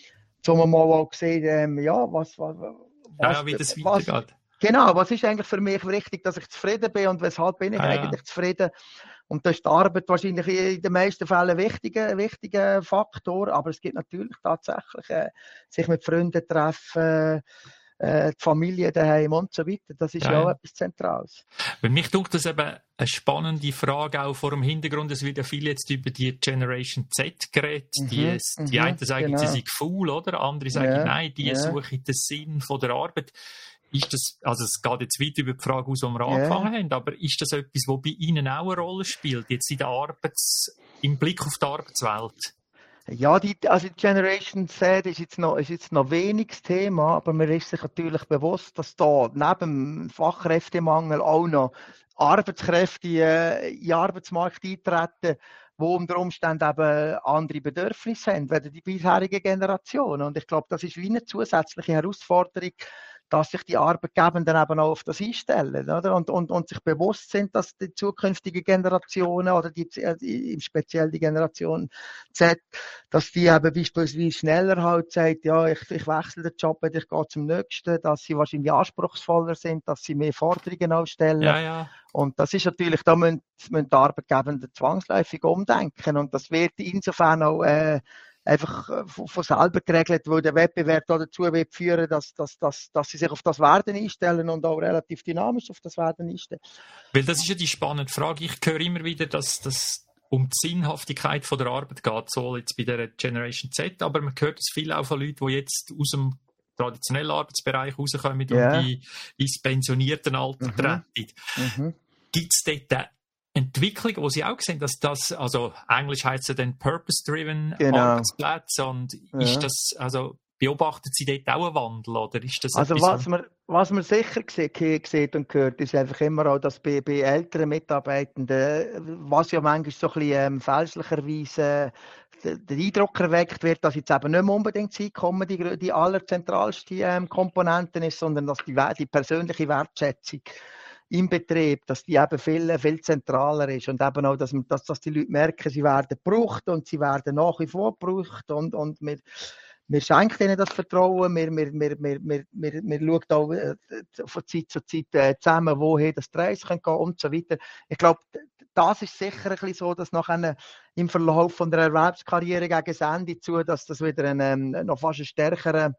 Zum mal auch sehen, ähm, ja, was, was, Ja, was, ja, wie das was, weitergeht. genau, was ist eigentlich für mich wichtig, dass ich zufrieden bin und weshalb bin ich Ah, ja. eigentlich zufrieden? Und da ist die Arbeit wahrscheinlich in den meisten Fällen ein wichtiger, wichtiger Faktor, aber es gibt natürlich tatsächlich äh, sich mit Freunden treffen, äh, die Familie daheim und so weiter. Das ist Ja, ja auch ja. etwas Zentrales. Weil mich tut das eben eine spannende Frage auch vor dem Hintergrund, es wird ja viel jetzt über die Generation Z geredet. Mhm, die, die mhm, einen sagen, genau. sie sind faul, oder? Andere sagen, Ja, nein, die ja. suchen den Sinn von der Arbeit. Ist das, also es geht jetzt weit über die Frage aus, die wir Ja. angefangen haben, aber ist das etwas, was bei Ihnen auch eine Rolle spielt, jetzt in der Arbeits-, im Blick auf die Arbeitswelt? Ja, die, also die Generation Z ist jetzt noch, ist jetzt noch wenig das Thema, aber man ist sich natürlich bewusst, dass da neben dem Fachkräftemangel auch noch Arbeitskräfte äh, in den Arbeitsmarkt eintreten, die unter Umständen eben andere Bedürfnisse haben, als die bisherige Generation. Und ich glaube, das ist wie eine zusätzliche Herausforderung, dass sich die Arbeitgebenden eben auch auf das einstellen, oder? Und, und, und sich bewusst sind, dass die zukünftigen Generationen oder die, äh, speziell die Generation Z, dass die eben beispielsweise schneller halt sagt, ja, ich, ich wechsle den Job, ich gehe zum nächsten, dass sie wahrscheinlich anspruchsvoller sind, dass sie mehr Forderungen aufstellen. Ja, ja. Und das ist natürlich, da müssen, müssen die Arbeitgebenden zwangsläufig umdenken. Und das wird insofern auch äh, einfach äh, von, von selber geregelt, weil der Wettbewerb dazu wird führen, dass, dass, dass, dass sie sich auf das Werden einstellen und auch relativ dynamisch auf das Werden einstellen. Weil das ist ja die spannende Frage. Ich höre immer wieder, dass das um die Sinnhaftigkeit von der Arbeit geht, so jetzt bei der Generation Z, aber man hört es viel auch von Leuten, die jetzt aus dem traditionellen Arbeitsbereich rauskommen Ja. und die ins Pensioniertenalter Mhm. treten. Mhm. Gibt es dort eine Entwicklung, wo Sie auch sehen, dass das, also Englisch heißt es ja dann Purpose-Driven Genau. Arbeitsplätze, und Ja. ist das, also beobachtet Sie dort auch einen Wandel, oder ist das Also etwas, was man, was man sicher sieht und hört, ist einfach immer auch, dass bei, bei älteren Mitarbeitenden, was ja manchmal so ein bisschen ähm, fälschlicherweise äh, der Eindruck erweckt wird, dass jetzt eben nicht mehr unbedingt das Einkommen die, die allerzentralste ähm, Komponente ist, sondern dass die, die persönliche Wertschätzung im Betrieb, dass die eben viel, viel zentraler ist und eben auch, dass, man, dass, dass die Leute merken, sie werden gebraucht und sie werden nach wie vor gebraucht und, und wir, wir schenken ihnen das Vertrauen, wir, wir, wir, wir, wir, wir, wir schauen auch äh, von Zeit zu Zeit äh, zusammen, woher das Preis gehen kann und so weiter. Ich glaube, das ist sicher ein bisschen so, dass nachher im Verlauf von der Erwerbskarriere gegen das Ende zu, dass das wieder einen, noch fast einen stärkeren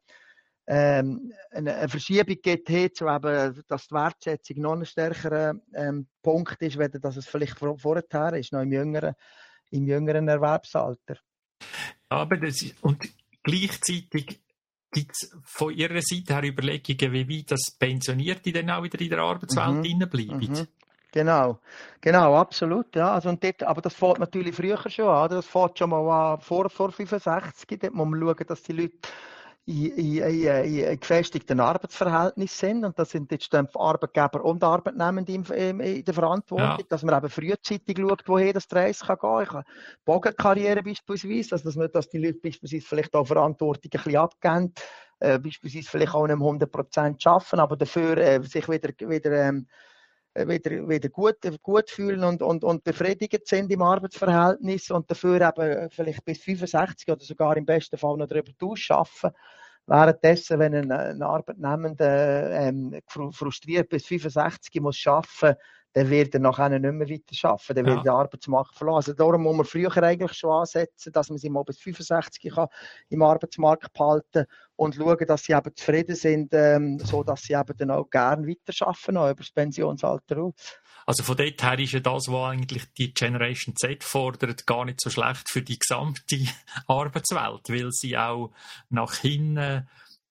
ähm, eine, eine Verschiebung gibt hinzu, eben, dass die Wertschätzung noch ein stärkerer ähm, Punkt ist, weder dass es vielleicht vor, vorher ist, noch im jüngeren, im jüngeren Erwerbsalter. aber das ist, und gleichzeitig gibt es von Ihrer Seite her Überlegungen, wie weit das Pensionierte dann auch wieder in der Arbeitswelt Mhm. drin bleiben. Mhm. Genau, genau, absolut, ja. Also, und dort, aber das fängt natürlich früher schon an, das fängt schon mal an, vor, vor fünfundsechzig, dort muss man schauen, dass die Leute in, in, in, in gefestigten Arbeitsverhältnissen sind, und das sind jetzt dann Arbeitgeber und Arbeitnehmende in, in, in der Verantwortung, Ja. dass man eben frühzeitig schaut, woher das Reis kann gehen. Ich habe Bogenkarriere beispielsweise, also dass, man, dass die Leute beispielsweise vielleicht auch Verantwortung ein bisschen abgeben, äh, beispielsweise vielleicht auch nicht hundert Prozent arbeiten, aber dafür äh, sich wieder, wieder ähm, wieder, wieder gut, gut fühlen und, und, und befriedigt sind im Arbeitsverhältnis und dafür eben vielleicht bis fünfundsechzig oder sogar im besten Fall noch darüber ausschaffen. Währenddessen, wenn ein, ein Arbeitnehmender ähm, frustriert bis fünfundsechzig muss arbeiten, dann wird er nachher nicht mehr weiter arbeiten, dann wird Ja. der Arbeitsmarkt verlassen. Also darum muss man früher eigentlich schon ansetzen, dass man sie mal bis fünfundsechzig kann im Arbeitsmarkt behalten und schauen, dass sie eben zufrieden sind, ähm, so dass sie eben dann auch gerne weiter arbeiten, auch über das Pensionsalter aus. Also von dort her ist ja das, was eigentlich die Generation Z fordert, gar nicht so schlecht für die gesamte Arbeitswelt, weil sie auch nach hinten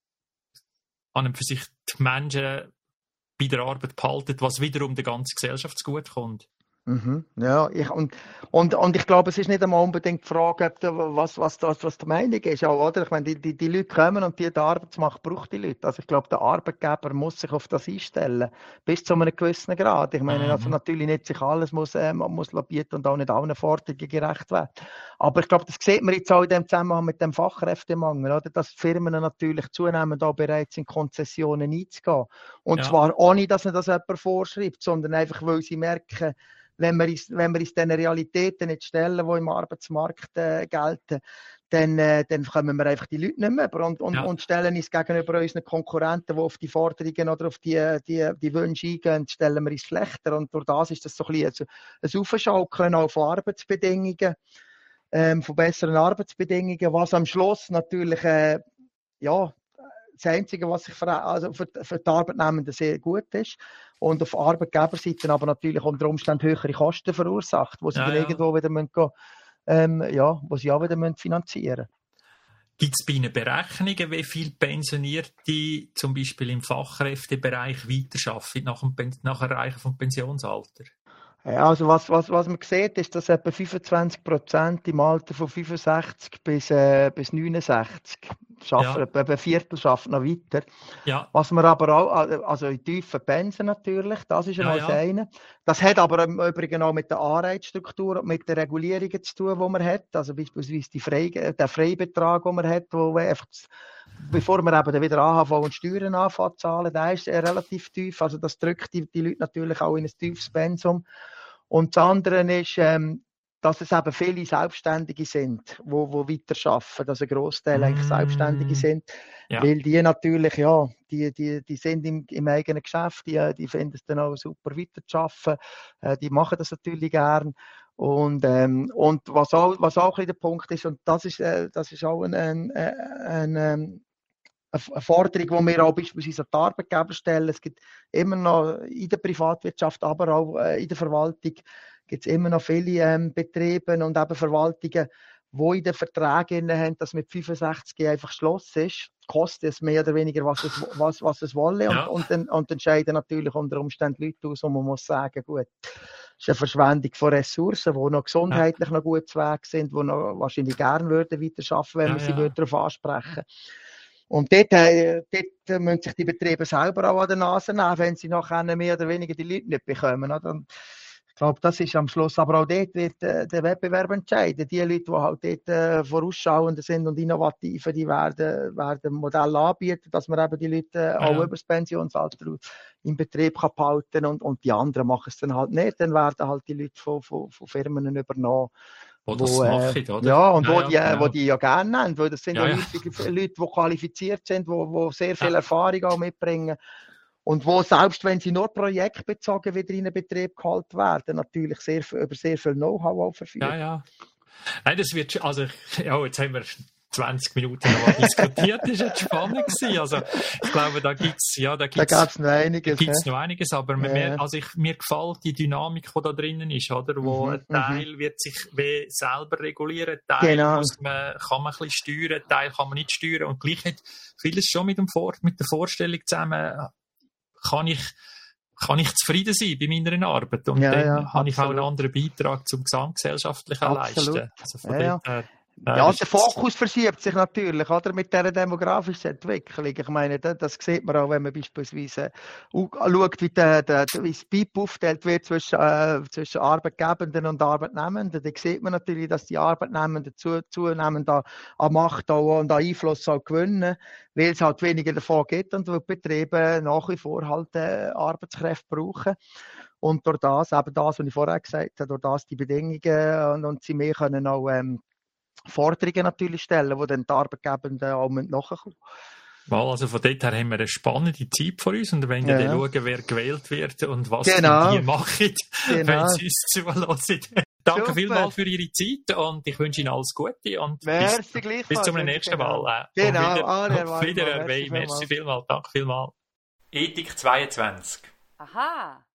an und für sich die Menschen bei der Arbeit behalten, was wiederum der ganzen Gesellschaft zugutekommt. Mhm, ja, ich, und, und, und ich glaube, es ist nicht einmal unbedingt die Frage, ob da- was, was, das, was die Meinung ist. Auch, oder? Ich meine, die, die, die Leute kommen und die, der Arbeitsmarkt braucht die Leute. Also ich glaube, der Arbeitgeber muss sich auf das einstellen, bis zu einem gewissen Grad. Ich meine, Mhm. also natürlich nicht sich alles muss, äh, muss bieten und auch nicht allen Forderungen gerecht werden. Aber ich glaube, das sieht man jetzt auch in dem Zusammenhang mit dem Fachkräftemangel, oder? Dass die Firmen natürlich zunehmend auch bereit sind, Konzessionen einzugehen. Und Ja. zwar ohne, dass man das jemand vorschreibt, sondern einfach, weil sie merken, wenn wir uns, wenn wir uns diesen Realitäten nicht stellen, die im Arbeitsmarkt äh, gelten, dann, äh, dann kommen wir einfach die Leute nicht mehr über und, und, Ja. und stellen uns gegenüber unseren Konkurrenten, die auf die Forderungen oder auf die, die, die Wünsche eingehen, stellen wir uns schlechter. Und durch das ist das so ein bisschen ein, ein Aufschaukeln auch von Arbeitsbedingungen, ähm, von besseren Arbeitsbedingungen, was am Schluss natürlich, äh, ja, das Einzige, was sich für, also für, für die Arbeitnehmenden sehr gut ist und auf Arbeitgeberseite aber natürlich unter Umständen höhere Kosten verursacht, wo sie Ja, dann ja. irgendwo wieder müssen, gehen, ähm, ja, wo sie auch wieder müssen finanzieren. Gibt es bei Ihnen Berechnungen, wie viele Pensionierte zum Beispiel im Fachkräftebereich weiterarbeiten nach, dem, Pen- nach Erreichen vom Pensionsalter? Ja, also was, was, was man sieht, ist, dass etwa fünfundzwanzig Prozent im Alter von fünfundsechzig bis, äh, bis neunundsechzig schaffen, Ja. etwa ein Viertel schafft noch weiter. Ja, Was man aber auch, also in tiefen Pensen natürlich, das ist ja Ja, mal ja. das eine. Das hat aber im Übrigen auch mit der Anreizstruktur und mit den Regulierungen zu tun, die man hat. Also beispielsweise die Frei, der Freibetrag, den man hat, wo einfach, bevor man eben dann wieder A H V und Steuern anfängt zu zahlen, der ist äh, relativ tief. Also das drückt die, die Leute natürlich auch in ein tiefes Pensum. Und das andere ist, ähm, dass es eben viele Selbstständige sind, wo, wo weiter arbeiten, dass ein Grossteil Mm. eigentlich Selbstständige sind, Ja. weil die natürlich, ja, die, die, die sind im, im eigenen Geschäft, die, die finden es dann auch super weiter zu arbeiten, äh, die machen das natürlich gern. Und, ähm, und was auch, was auch ein bisschen der Punkt ist, und das ist, äh, das ist auch ein, ein, ein, ein eine Forderung, die wir auch beispielsweise an die Arbeitgeber stellen. Es gibt immer noch in der Privatwirtschaft, aber auch äh, in der Verwaltung gibt es immer noch viele ähm, Betriebe und eben Verwaltungen, die in den Verträgen haben, dass mit fünfundsechzig einfach Schluss ist. Kostet es mehr oder weniger, was es, was, was es wolle. Ja. Und, und, dann, und entscheiden natürlich unter Umständen Leute aus, und man muss sagen, gut, das ist eine Verschwendung von Ressourcen, die noch gesundheitlich ja. noch gut zu Weg sind, die noch wahrscheinlich gerne würden weiterarbeiten, wenn Ja, man sie ja. würde darauf ansprechen. Und dort, äh, dort müssen sich die Betriebe selber auch an der Nase nehmen, wenn sie nachher mehr oder weniger die Leute nicht bekommen. Oder? Und ich glaube, das ist am Schluss, aber auch dort wird äh, der Wettbewerb entscheiden. Die Leute, die halt dort äh, vorausschauender sind und innovativer, die werden, werden Modelle anbieten, dass man eben die Leute äh, auch Ja. über das Pensionsalter im Betrieb kann behalten und, und die anderen machen es dann halt nicht. Dann werden halt die Leute von, von, von Firmen übernommen. Wo das Wo, äh, machen, oder? Ja, und Ja, wo, ja, die, äh, genau. wo die ja gerne nehmen, weil das sind ja, Ja, ja. häufig Leute, die qualifiziert sind, die, die sehr viel Ja. Erfahrung auch mitbringen. Und wo selbst wenn sie nur projektbezogen wieder in einen Betrieb gehalten werden, natürlich sehr, über sehr viel Know-how auch verfügen. Ja, ja. Nein, das wird, also, ja, jetzt haben wir zwanzig Minuten noch mal diskutiert, das war jetzt spannend gewesen. Also, ich glaube, da gibt's, ja, da Da gibt's, gab es noch einiges. da gibt's hä? noch einiges, aber Ja. mir, also ich, mir gefällt die Dynamik, die da drinnen ist, oder? Wo Mhm, ein Teil wird sich wie selber regulieren, ein Teil Genau. muss man, kann man ein bisschen steuern, ein Teil kann man nicht steuern, und gleich hat vieles schon mit dem Vor, mit der Vorstellung zusammen, kann ich, kann ich zufrieden sein bei meiner Arbeit, und Ja, dann ja, habe ich auch einen absolut. anderen Beitrag zum gesamtgesellschaftlichen Absolut. leisten. Also von Ja, ja. dort her, nein, Ja, das der ist jetzt- Fokus verschiebt sich natürlich, oder, mit dieser demografischen Entwicklung. Ich meine, das, das sieht man auch, wenn man beispielsweise uh, schaut, wie, der, der, wie das B I P aufgeteilt wird zwischen, äh, zwischen Arbeitgebenden und Arbeitnehmenden. Da sieht man natürlich, dass die Arbeitnehmenden zu, zunehmend an, an Macht auch und an Einfluss auch gewinnen, weil es halt weniger davon gibt und weil die Betriebe nach wie vor halt äh, Arbeitskräfte brauchen. Und durch das, eben das, was ich vorher gesagt habe, durch das die Bedingungen und, und sie mehr können auch ähm, Forderungen natürlich stellen, die dann die Arbeitgebenden auch nachkommen. Mal, also von dort her haben wir eine spannende Zeit vor uns und wenn Ja. wir dann schauen, wer gewählt wird und was Genau. die machen, Genau. wenn sie uns zuhören. Danke Super. vielmals für Ihre Zeit und ich wünsche Ihnen alles Gute und Merci bis, gleichfalls. bis zum nächsten Mal. Äh, Genau, auf Wieder, Ariel, auf Wiedersehen. merci Merci vielmals. vielmals. Danke vielmals. Ethik zweiundzwanzig. Aha.